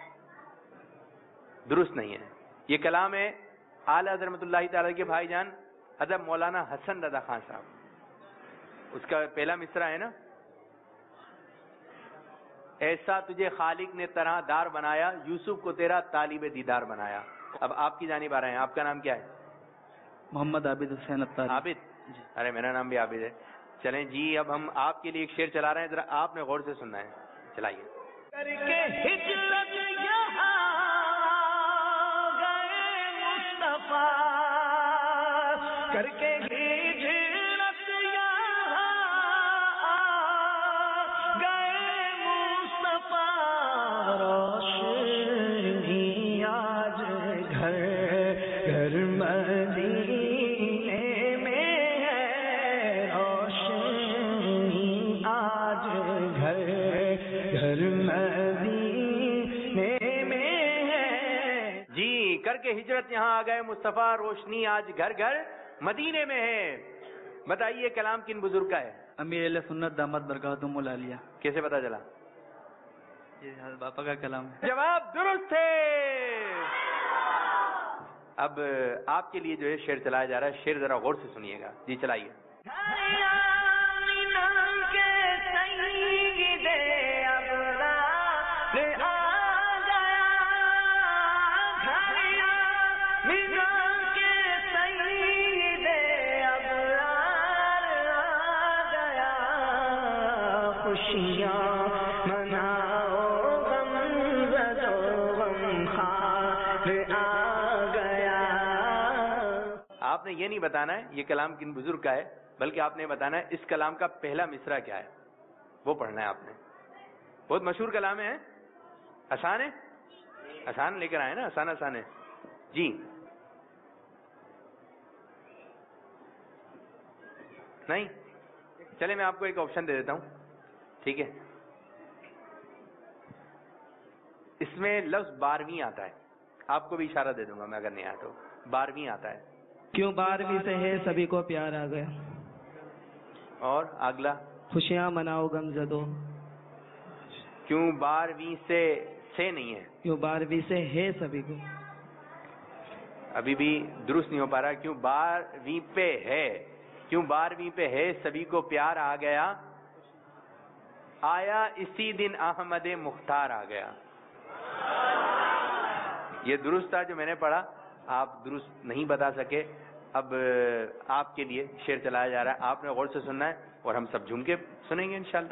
درست نہیں ہے. یہ کلام ہے اعلیٰ حضرت رحمۃ اللہ تعالی کے بھائی جان حضرت مولانا حسن رضا خان صاحب. اس کا پہلا مصرع ہے نا، ایسا تجھے خالق نے طرح دار بنایا، یوسف کو تیرا طالب دیدار بنایا. اب آپ کی جانب آ رہے ہیں، آپ کا نام کیا ہے؟ محمد عابد حسین اتاری. عابد؟ ارے میرا نام بھی عابد ہے. چلیں جی، اب ہم آپ کے لیے ایک شعر چلا رہے ہیں، ذرا آپ نے غور سے سننا ہے. چلائیے. کر کے ہجرت یہاں گئے مصطفیٰ، کر کے ہجرت یہاں گئے مصطفیٰ، روشنی آج گھر گھر مدینے میں ہے، روشنی آج گھر گھر مدینے میں ہے. جی، کر کے ہجرت یہاں آ گئے مصطفیٰ، روشنی آج گھر گھر مدینے میں ہے. بتائیے کلام کن بزرگ کا ہے؟ امیر علیہ سنت دامت برکاتہم العالیہ. کیسے پتا چلا؟ یہ باپا کا کلام ہے. جواب درست ہے. اب آپ کے لیے جو ہے شعر چلایا جا رہا ہے، شعر ذرا غور سے سنیے گا. جی چلائیے. آپ نے یہ نہیں بتانا ہے یہ کلام کن بزرگ کا ہے، بلکہ آپ نے بتانا ہے اس کلام کا پہلا مصرع کیا ہے، وہ پڑھنا ہے آپ نے. بہت مشہور کلام ہے. آسان ہے؟ آسان لے کر آئے نا، آسان آسان ہے. جی نہیں، چلے میں آپ کو ایک آپشن دے دیتا ہوں، ٹھیک ہے. اس میں لفظ 12ویں آتا ہے، آپ کو بھی اشارہ دے دوں گا میں اگر نہیں آیا تو. 12ویں آتا ہے. کیوں 12ویں سے ہے سبھی کو پیار آ گیا. اور اگلا خوشیاں مناؤ غم زدو. کیوں 12ویں سے نہیں ہے؟ کیوں 12ویں سے ہے سبھی کو. ابھی بھی درست نہیں ہو پا رہا. کیوں 12ویں پہ ہے، کیوں 12ویں پہ ہے سبھی کو پیار آ گیا، آیا اسی دن احمد مختار آ گیا. یہ درست تھا جو میں نے پڑھا، آپ درست نہیں بتا سکے. اب آپ کے لیے شعر چلایا جا رہا ہے، آپ نے غور سے سننا ہے اور ہم سب جھوم کے سنیں گے انشاءاللہ.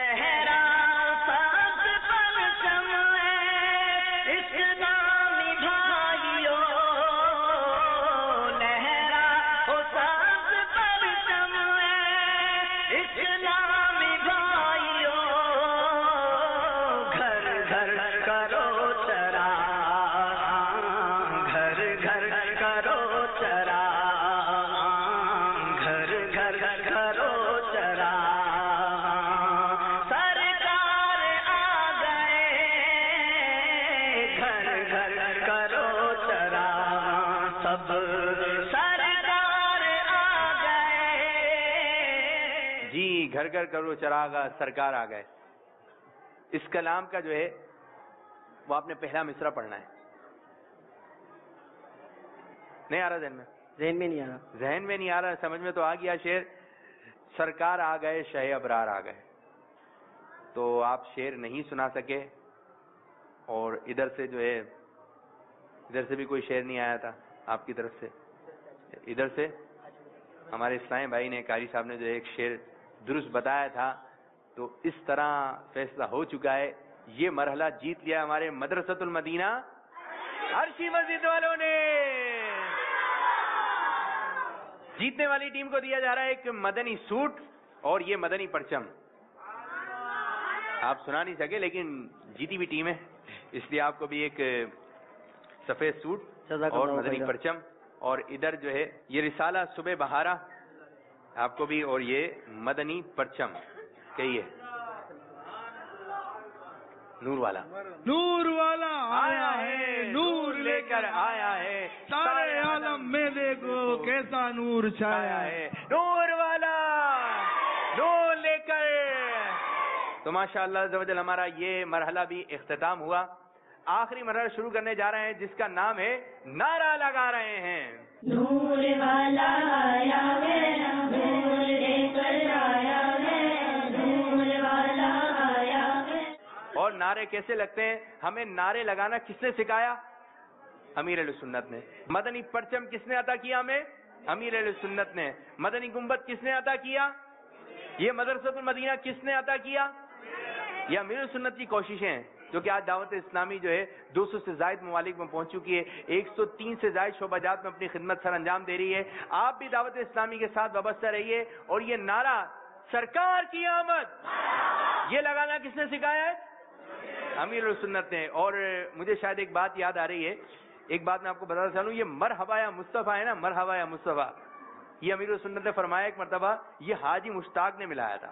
گھر گھر کرو چراغا سرکار آ گئے. اس کلام کا جو ہے وہ آپ نے پہلا مصرع پڑھنا ہے. نہیں آ رہا ذہن میں؟ ذہن میں نہیں آ رہا. ذہن میں نہیں آ رہا، سمجھ میں تو آ گیا شعر. سرکار آ گئے شہ ابرار آ گئے. تو آپ شعر نہیں سنا سکے، اور ادھر سے جو ہے ادھر سے بھی کوئی شعر نہیں آیا تھا آپ کی طرف سے. ادھر سے ہمارے اسلامی بھائی نے، قاری صاحب نے جو ایک شعر درست بتایا تھا. تو اس طرح فیصلہ ہو چکا ہے. یہ مرحلہ جیت لیا ہمارے مدرسۃ المدینہ عرشی مسجد والوں نے. جیتنے والی ٹیم کو دیا جا رہا ہے ایک مدنی سوٹ اور یہ مدنی پرچم. آپ سنا نہیں سکے لیکن جیتی بھی ٹیم ہے، اس لیے آپ کو بھی ایک سفید سوٹ اور مدنی پرچم اور ادھر جو ہے یہ رسالہ صبح بہارا آپ کو بھی، اور یہ مدنی پرچم کہیے نور والا آیا ہے، نور لے کر آیا ہے، سارے عالم میں دیکھو کیسا نور چھایا ہے، نور والا نور لے کر۔ تو ماشاءاللہ عز و جل ہمارا یہ مرحلہ بھی اختتام ہوا۔ آخری مرحلہ شروع کرنے جا رہے ہیں جس کا نام ہے نعرہ لگا رہے ہیں، نور والا آیا ہے، نور لے کر آیا ہے، نور والا آیا ہے۔ اور نعرے کیسے لگتے ہیں؟ ہمیں نعرے لگانا کس نے سکھایا؟ امیر اہل سنت نے۔ مدنی پرچم کس نے عطا کیا ہمیں؟ امیر اہل سنت نے۔ مدنی گنبد کس نے عطا کیا؟ یہ مدرسۃ المدینہ کس نے عطا کیا؟ یہ امیر سنت کی کوششیں ہیں جو کہ آج دعوت اسلامی جو ہے 200 سے زائد ممالک میں پہنچ چکی ہے، 103 سے زائد شعبہ جات میں اپنی خدمت سر انجام دے رہی ہے۔ آپ بھی دعوت اسلامی کے ساتھ وابستہ رہیے، اور یہ نعرہ سرکار کی آمد یہ لگانا کس نے سکھایا ہے؟ امیر السنت نے۔ اور مجھے شاید ایک بات یاد آ رہی ہے، ایک بات میں آپ کو بتانا چاہوں، یہ مرحبا یا مصطفیٰ ہے نا، مرحبا یا مصطفیٰ، یہ امیر السنت نے فرمایا ایک مرتبہ، یہ حاجی مشتاق نے ملایا تھا۔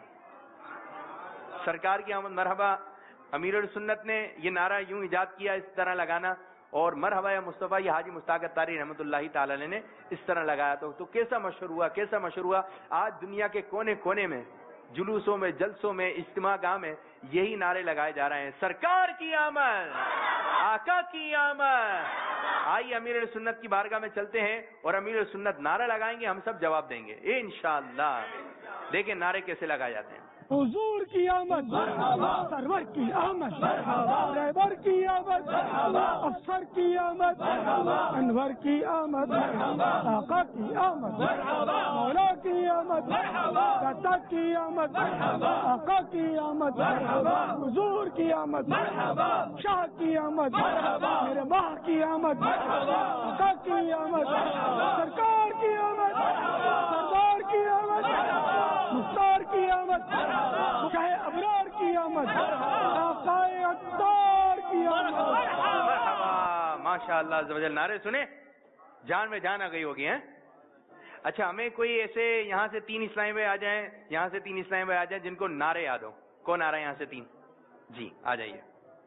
سرکار کی آمد مرحبا، امیر السنت نے یہ نعرہ یوں ایجاد کیا اس طرح لگانا، اور مرحبا یا مصطفیٰ یہ حاجی مشتاق اتاری رحمۃ اللہ تعالی علیہ نے اس طرح لگایا تو کیسا مشہور ہوا، کیسا مشہور ہوا۔ آج دنیا کے کونے کونے میں جلوسوں میں، جلسوں میں، اجتماع گاہ میں یہی نعرے لگائے جا رہے ہیں، سرکار کی آمد، آقا کی آمد۔ آئیے امیر سنت کی بارگاہ میں چلتے ہیں اور امیر سنت نعرہ لگائیں گے، ہم سب جواب دیں گے انشاءاللہ۔ دیکھیں نعرے کیسے لگائے جاتے ہیں۔ حضور کی آمد، سرور کی آمد، رہبر کی آمد، افسر کی آمد، انور کی آمد، آقا کی آمد، مولا کی آمد، داتا کی آمد، آقا کی آمد، حضور کی آمد، شاہ کی آمد، میرے ماہ کی آمد، آقا کی آمد، سرکار کی آمد، سردار کی آمد، مختار کی آمد، شاہ ابرار کی آمد، آقائے عطار کی آمد۔ ماشاء اللہ عز و جل، نعرے سنے جان میں جان آ گئی ہوگی ہیں۔ اچھا ہمیں کوئی ایسے یہاں سے 3 اسلامی بھائی آ جائیں، یہاں سے 3 اسلامی بھائی آ جائیں جن کو نعرے یاد ہو۔ کون آ رہا ہے یہاں سے 3؟ جی آ جائیے۔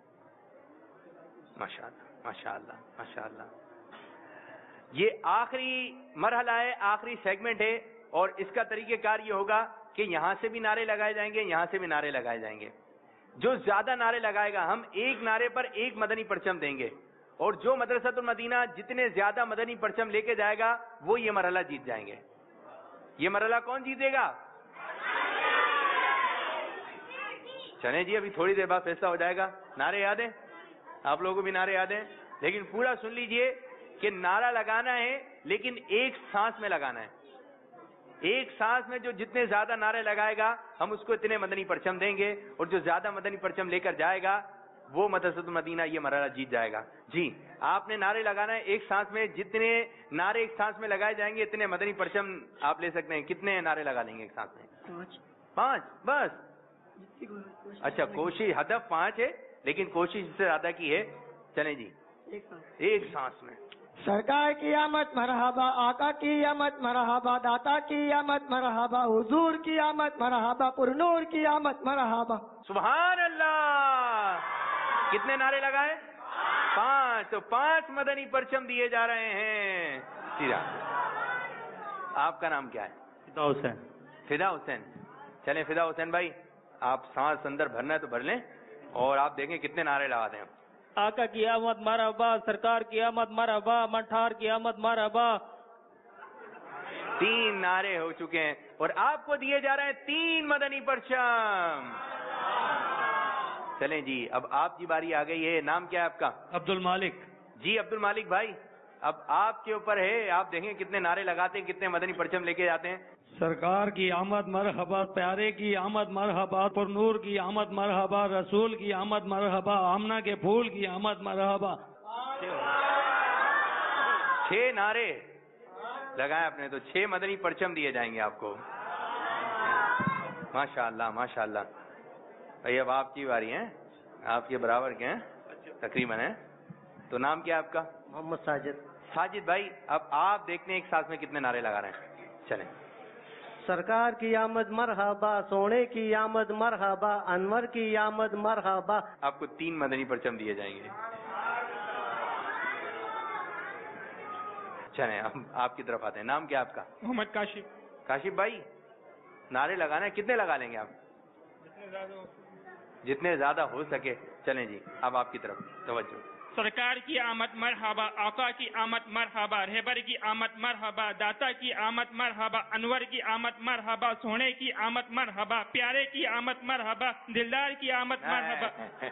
ماشاء اللہ ماشاء اللہ ماشاء اللہ۔ یہ آخری مرحلہ ہے، آخری سیگمنٹ ہے، اور اس کا طریقہ کار یہ ہوگا کہ یہاں سے بھی نعرے لگائے جائیں گے، یہاں سے بھی نعرے لگائے جائیں گے۔ جو زیادہ نعرے لگائے گا ہم ایک نعرے پر ایک مدنی پرچم دیں گے، اور جو مدرسۃ المدینہ جتنے زیادہ مدنی پرچم لے کے جائے گا وہ یہ مرحلہ جیت جائیں گے۔ یہ مرحلہ کون جیتے گا؟ چلیں جی ابھی تھوڑی دیر بعد فیصلہ ہو جائے گا۔ نعرے یاد ہیں؟ آپ لوگوں کو بھی نعرے یاد ہیں؟ لیکن پورا سن لیجئے کہ نعرہ لگانا ہے لیکن ایک سانس میں لگانا ہے۔ ایک سانس میں جو جتنے زیادہ نعرے لگائے گا ہم اس کو اتنے مدنی پرچم دیں گے، اور جو زیادہ مدنی پرچم لے کر جائے گا وہ مدرسۃ المدینہ یہ مرحلہ جیت جائے گا۔ جی آپ نے نعرے لگانا ہے ایک سانس میں، جتنے نعرے ایک سانس میں لگائے جائیں گے اتنے مدنی پرچم آپ لے سکتے ہیں۔ کتنے نعرے لگا لیں گے ایک سانس میں؟ 5 بس؟ اچھا کوشش، ہدف 5 ہے لیکن کوشش اس سے زیادہ کی ہے۔ چلیں جی ایک سانس میں۔ سرکار کی آمد مرحبا، آقا کی آمد مرحبا، داتا کی آمد مرحبا، حضور کی آمد مرحبا، پرنور کی آمد مرحبا۔ سبحان اللہ۔ کتنے نعرے لگائے؟ 5۔ تو 5 مدنی پرچم دیے جا رہے ہیں۔ سیدھا آپ کا نام کیا ہے؟ فدا حسین۔ فدا حسین۔ چلیں فدا حسین بھائی آپ سانس اندر بھرنا ہے تو بھر لیں، اور آپ دیکھیں کتنے نعرے لگاتے ہیں۔ آقا کی آمد مرحبا، سرکار کی آمد مرحبا، منٹھار کی آمد مرحبا۔ 3 نعرے ہو چکے ہیں، اور آپ کو دیے جا رہے ہیں 3 مدنی پرچم۔ چلیں جی اب آپ کی باری آ گئی ہے۔ نام کیا ہے آپ کا؟ عبد المالک۔ جی عبد المالک بھائی اب آپ کے اوپر ہے، آپ دیکھیں کتنے نعرے لگاتے ہیں، کتنے مدنی پرچم لے کے جاتے ہیں۔ سرکار کی آمد مرحبا، پیارے کی آمد مرحبا، پر نور کی آمد مرحبا، رسول کی آمد مرحبا، آمنہ کے پھول کی آمد مرحبا۔ 6 نعرے لگائے آپ نے تو 6 مدنی پرچم دیے جائیں گے آپ کو۔ ماشاء اللہ ماشاء اللہ۔ بھائی اب آپ کی باری ہے، آپ کے برابر کے ہیں تقریباً ہیں۔ تو نام کیا ہے آپ کا؟ محمد ساجد۔ ساجد بھائی اب آپ دیکھتے ہیں ایک ساتھ میں کتنے نعرے لگا رہے ہیں. چلیں. سرکار کی آمد مرحبا، سونے کی آمد مرحبا، انور کی آمد مرحبا. آپ کو 3 مدنی پرچم دیے جائیں گے. چلیں اب آپ کی طرف آتے ہیں. نام کیا آپ کا؟ محمد کاشف. کاشف بھائی نعرے لگانا ہے، کتنے لگا لیں گے آپ؟ جتنے زیادہ ہو سکے. چلیں جی اب آپ کی طرف توجہ. سرکار کی آمد مرحبا، آقا کی آمد مرحبا، رہبر کی آمد مرحبا، داتا کی آمد مرحبا، انور کی آمد مرحبا، سونے کی آمد مرحبا، پیارے کی آمد مرحبا، دلدار کی آمد مرحبا.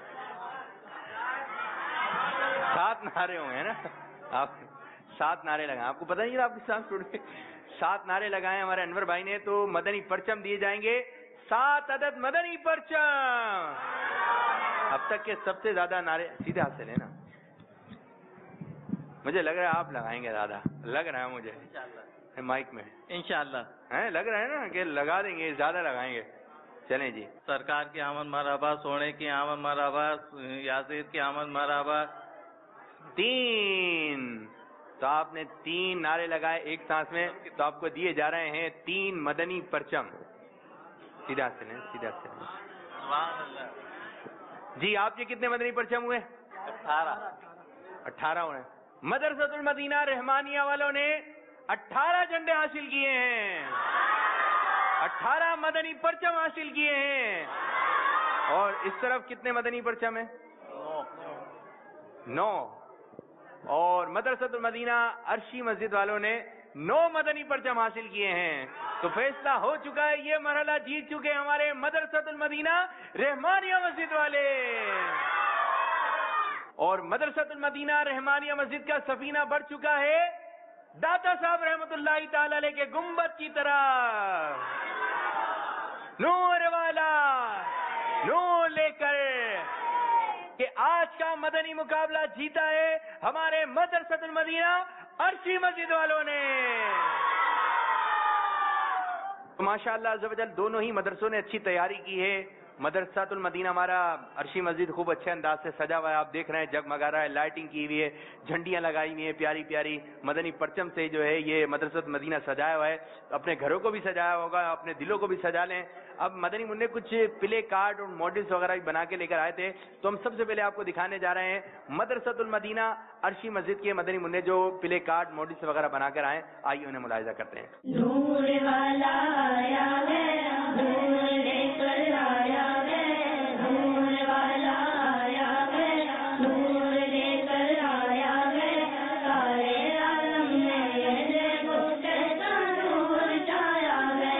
7 نعرے ہوں گے نا آپ؟ 7 نعرے لگائیں. آپ کو پتہ نہیں آپ کے ساتھ 7 نعرے لگائے ہمارے انور بھائی نے تو مدنی پرچم دیے جائیں گے 7 عدد مدنی پرچم. اب تک کے سب سے زیادہ نعرے سیدھے ہاتھ سے لینا. مجھے لگ رہا ہے آپ لگائیں گے زیادہ، لگ رہا ہے مجھے مائک میں انشاءاللہ لگ رہا ہے نا کہ لگا دیں گے، زیادہ لگائیں گے. چلیں جی. سرکار کی آمد مرحبا، سونے کی آمد مرحبا، یاسر کی آمد مرحبا. 3 تو آپ نے 3 نعرے لگائے ایک سانس میں تو آپ کو دیے جا رہے ہیں 3 مدنی پرچم. سیدھا سے لیں، سیدھا سے لیں. سبحان اللہ. جی آپ کے کتنے مدنی پرچم ہوئے؟ 18 ہوئے. مدرسۃ المدینہ رحمانیہ والوں نے 18 جھنڈے حاصل کیے ہیں، 18 مدنی پرچم حاصل کیے ہیں. اور اس طرف کتنے مدنی پرچم ہیں؟ 9. اور مدرسۃ المدینہ عرشی مسجد والوں نے 9 مدنی پرچم حاصل کیے ہیں. تو فیصلہ ہو چکا ہے، یہ مرحلہ جیت چکے ہمارے مدرسۃ المدینہ رحمانیہ مسجد والے. اور مدرسۃ المدینہ رحمانیہ مسجد کا سفینہ بڑھ چکا ہے داتا صاحب رحمت اللہ تعالی علیہ کے گنبد کی طرح. نور والا نور لے کر کہ آج کا مدنی مقابلہ جیتا ہے ہمارے مدرسۃ المدینہ عرشی مسجد والوں نے. ماشاءاللہ عز و جل دونوں ہی مدرسوں نے اچھی تیاری کی ہے. مدرسۃ المدینہ ہمارا عرشی مسجد خوب اچھے انداز سے سجا ہوا ہے، آپ دیکھ رہے ہیں جگمگا رہا ہے، لائٹنگ کی ہوئی ہے، جھنڈیاں لگائی ہوئی ہیں پیاری پیاری. مدنی پرچم سے جو ہے یہ مدرسۃ مدینہ سجایا ہوا ہے. اپنے گھروں کو بھی سجایا ہوگا، اپنے دلوں کو بھی سجا لیں. اب مدنی منع کچھ پلے کارڈ اور ماڈلز وغیرہ بھی بنا کے لے کر آئے تھے تو ہم سب سے پہلے آپ کو دکھانے جا رہے ہیں مدرسۃ المدینہ عرشی مسجد کے مدنی منع جو پلے کارڈ ماڈلز وغیرہ بنا کر آئے. آئیے انہیں ملاحظہ کرتے ہیں. نور والا آیا ہے، نور لے کر آیا ہے، نور والا آیا ہے، نور لے کر آیا ہے. سارے عالم میں یہ وہ کیسا نور چھایا ہے.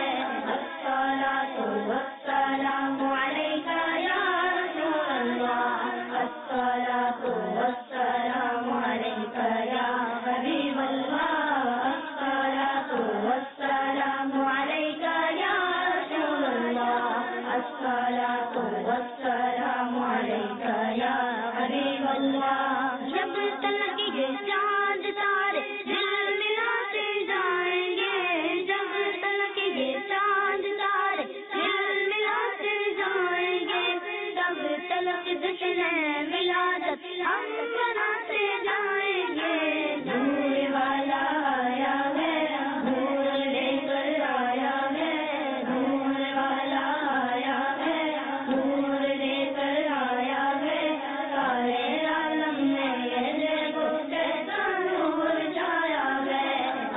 الصلاۃ والسلام علیک یا رسول اللہ، الصلاۃ والسلام علیک یا حبیب اللہ، الصلاۃ والسلام علیک یا رسول اللہ، الصلاۃ والسلام علیک یا حبیب اللہ. جب تک یہ چاند تارے دل ملاتے جائیں گے، جب تک یہ چاند تارے دل ملاتے جائیں گے، تب تک ذکر ولادت ہم بناتے جائیں گے. نور والا آیا ہے، نور لے کر آیا ہے، نور والا آیا ہے، نور لے کر آیا ہے. سارے عالم میں یہ وہ کیسا نور چھایا ہے.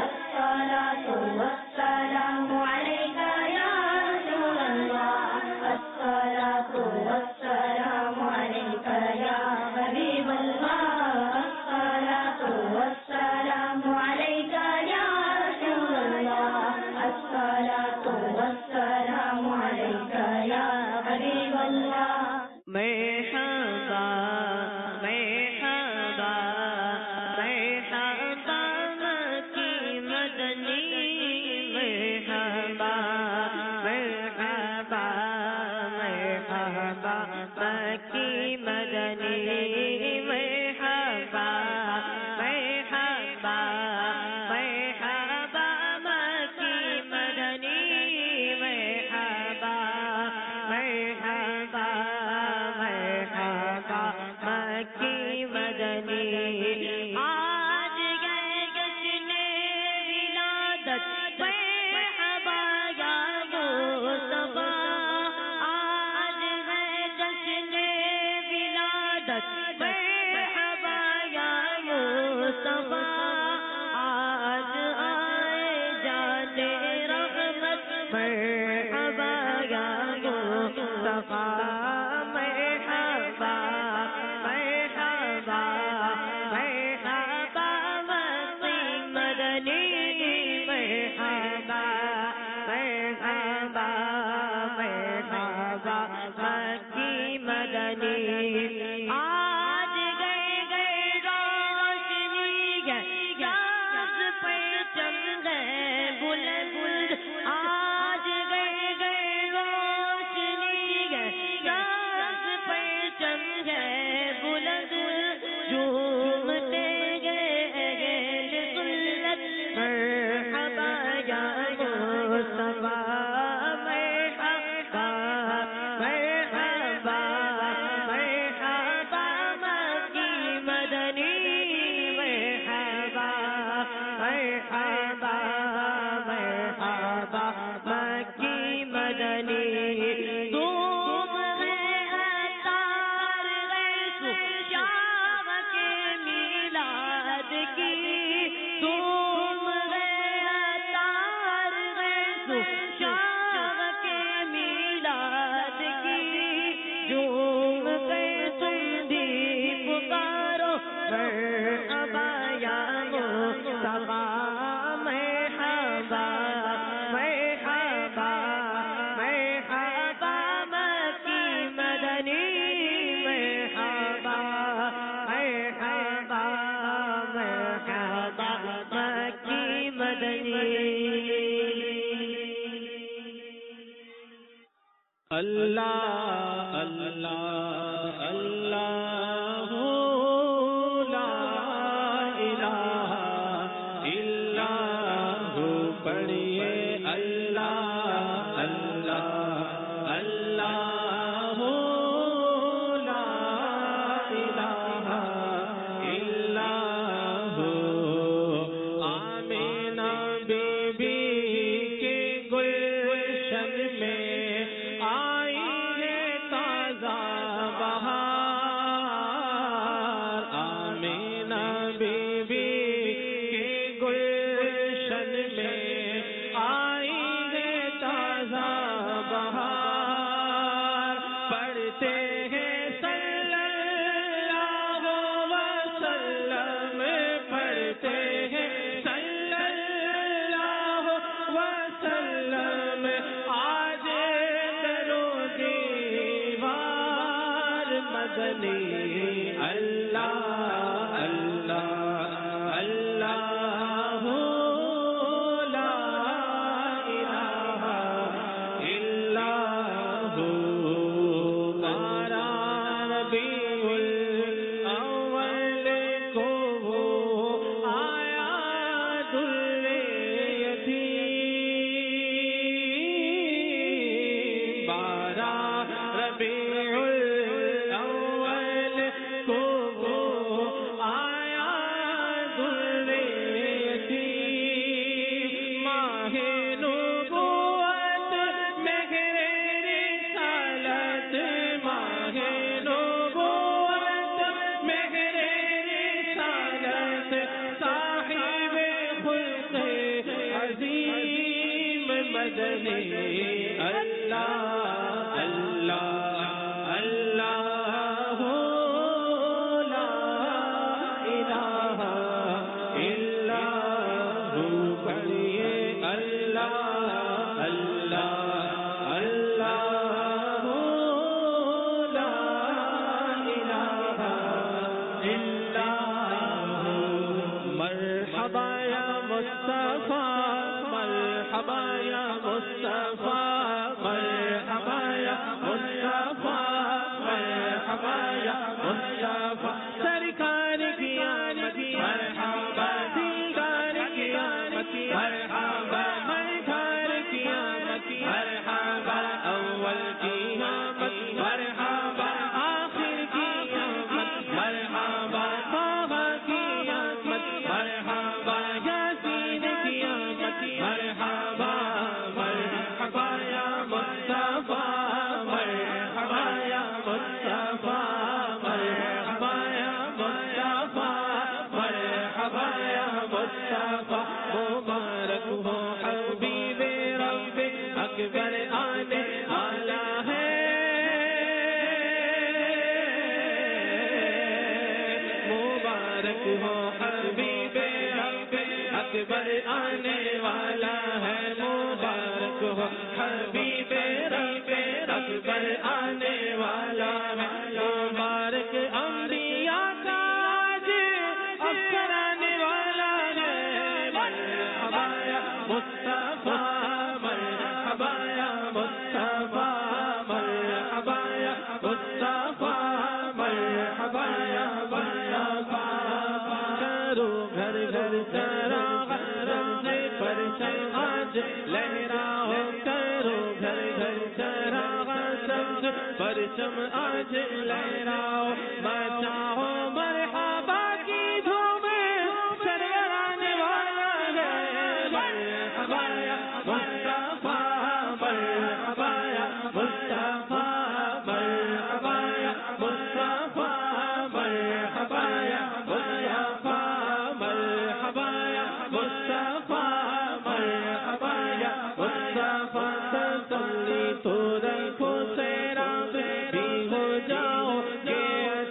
الصلاۃ والسلام علیک یا رسول اللہ، الصلاۃ والسلام علیک یا حبیب اللہ، الصلاۃ والسلام علیک یا رسول اللہ، الصلاۃ والسلام علیک یا حبیب اللہ. مرحبا مرحبا مرحبا مکی مدنی، مرحبا مرحبا مرحبا مکی مدنی، مرحبا مرحبا مرحبا مکی مدنی، مرحبا مرحبا مرحبا مکی مدنی. آج گئے عیادت مرحبا یا مصطفیٰ آج آئے جانے رحمت مرحبا یا مصطفیٰ مرحبا مرحبا مرحبا مکی مدنی مرحبا مرحبا مرحبا مکی مدنی آج گئے گئے روشنی ہے چاند پرچم گئے بلند آج گئے گئے روشنی ہے چاند پرچم گئے بلند جھومتے گئے اہل سنت مرحبا یا مصطفیٰ مرحبا مرحبا مرحبا مکی مدنی مرحبا مرحبا مرحبا مکی مدنی تم ہے اتار غیث شاہ کے میلاد کی تم ہے اتار غیث شاہ کے میلاد کی جھوم کے تم بھی پکارو مرحبا یا مصطفیٰ مرحبا مرحبا مرحبا مکی مدنی مرحبا مرحبا مرحبا مکی مدنی اللہ اللہ اللہ لا الہ الا ہو پڑھیے اللہ اللہ اللہ لا الہ الا ہو آمینہ بی بی کے گلشن میں آئی ہے تازہ بہار آمینہ بی بی کے گلشن میں آئی ہے تازہ بہار پڑھتے ہیں صلی اللہ وسلم پڑھتے ہیں صلی اللہ وسلم آج مدنی اللہ اللہ اللہ لا الہ الا ہو مارا ربیع الاول کو وہ آیا دل یتیم بارہ ربیع کو وہ آیا دل یتیم ماہ نبوت مہر رسالت ماہ نبوت مہر رسالت صاحب خلق عظیم مدنی اللہ اللہ اللہ لا الہ الا ہو پڑھیے اللہ اللہ اللہ لا الہ الا ہو مرحبا یا مصطفیٰ مرحبا یا مصطفیٰ مرحبا یا مصطفیٰ مرحبا یا مصطفیٰ سرکار کی آمد مرحبا دیدار کی آمد مرحبا مرکار کی آمد مرحبا اول کی آمد مرحبا آخر کی آمد مرحبا بابا کی آمد مرحبا یاسین کی آمد مرحبا مرحبا یا مصطفیٰ مرحبا یا مصطفیٰ مرحبا مبارک ہو حبیب رب اکبر آنے والا ہے مبارک ہو حبیب رب اکبر آنے والا ہے مبارک انبیاء کا آج افسر آنے والا ہے مرحبا یا مصطفیٰ مرحبا یا مصطفیٰ مرحبا یا مصطفیٰ مرحبا یا مصطفیٰ کرو گھر گھر چراغ رمضے پرچم آج لہراؤ کرو گھر گھر چراغ سبز پرچم آج لہراؤ بچاؤ مرحبا کی دھوم سرور آنے والا ہے مرحبا یا مصطفیٰ مرحبا یا مصطفیٰ مرحبا یا مصطفیٰ مرحبا یا مصطفیٰ مرحبا یا مصطفیٰ مرحبا یا مصطفیٰ تسلی تو رکھو سیراب بھی ہو جاؤ گے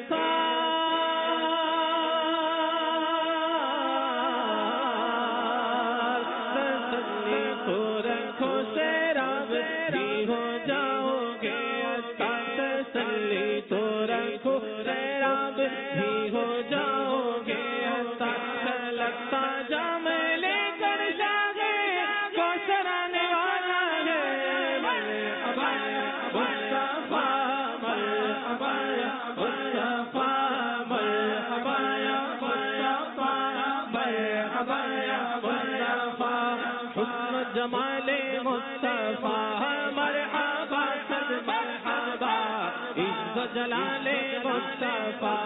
اسار تسلی تو رکھو سیراب بھی ہو جاؤ گے اسار تسلی تو رکھو سیراب بھی ہو جاؤ گے اسار لگتا جام لے کر جاگے کوثر آنے والا ہے مرحبا یا مصطفیٰ مرحبا یا مصطفیٰ مرحبا یا مصطفیٰ مرحبا یا مصطفیٰ حسن جمال مصطفیٰ مرحبا صد مرحبا عز و جلال مصطفیٰ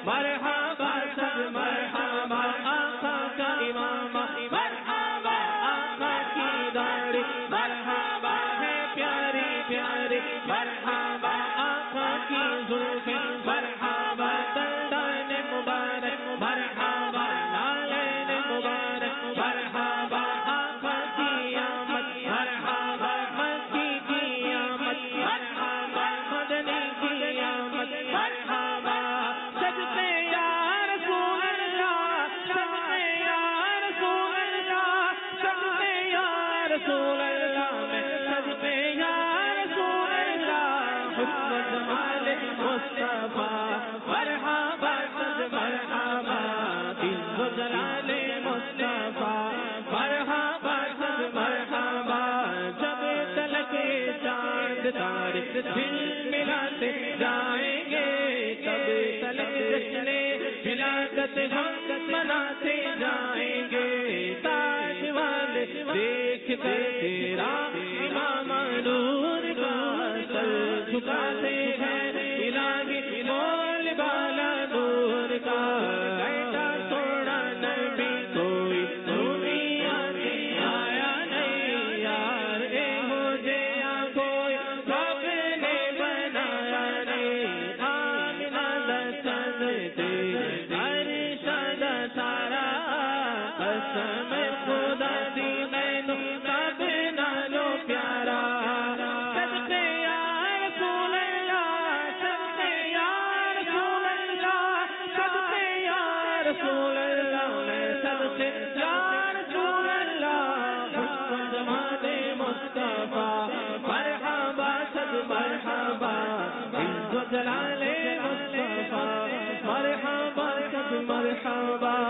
مرحبا صد مرحبا آقا کا امام مرحبا آقا کی داڑھی مرحبا ہے پیاری پیاری مرحبا آقا کی زلفیں مرحبا دندان مبارک مرحبا نالین مبارک مرحبا آقا کی آمد مرحبا مکی کی آمد مرحبا مدنی کی آمد مرحبا صدقے یا رسول اللہ صدقے یا رسول اللہ صدقے یا رسول اللہ میں صدقے یا رسول اللہ حسن جمال مصطفیٰ مرحبا صد مرحبا عز و جلال مصطفیٰ مرحبا صد مرحبا جب تلک چاند تارے دل ملاتے جائیں گے تب تلک جشن ولادت ہم مناتے جائیں گے تاج والے دیکھ کر تیرا امام نور کا سر جھکاتے ہیں الہی بول بالا نور کا ایسا سونا نبی کوئی دنیا میں آیا نہیں یار اے مجھے کوئی رب نے بنایا نہیں آمنہ دسد دے ارشد سارا قسم خدا دی میں کب نہ لو پیارا صدقے یا رسول اللہ صدقے یا رسول اللہ صدقے یا رسول اللہ میں صدقے یا رسول اللہ حسن جمال مصطفیٰ مرحبا صد مرحبا عز و جلال مصطفیٰ مرحبا صد مرحبا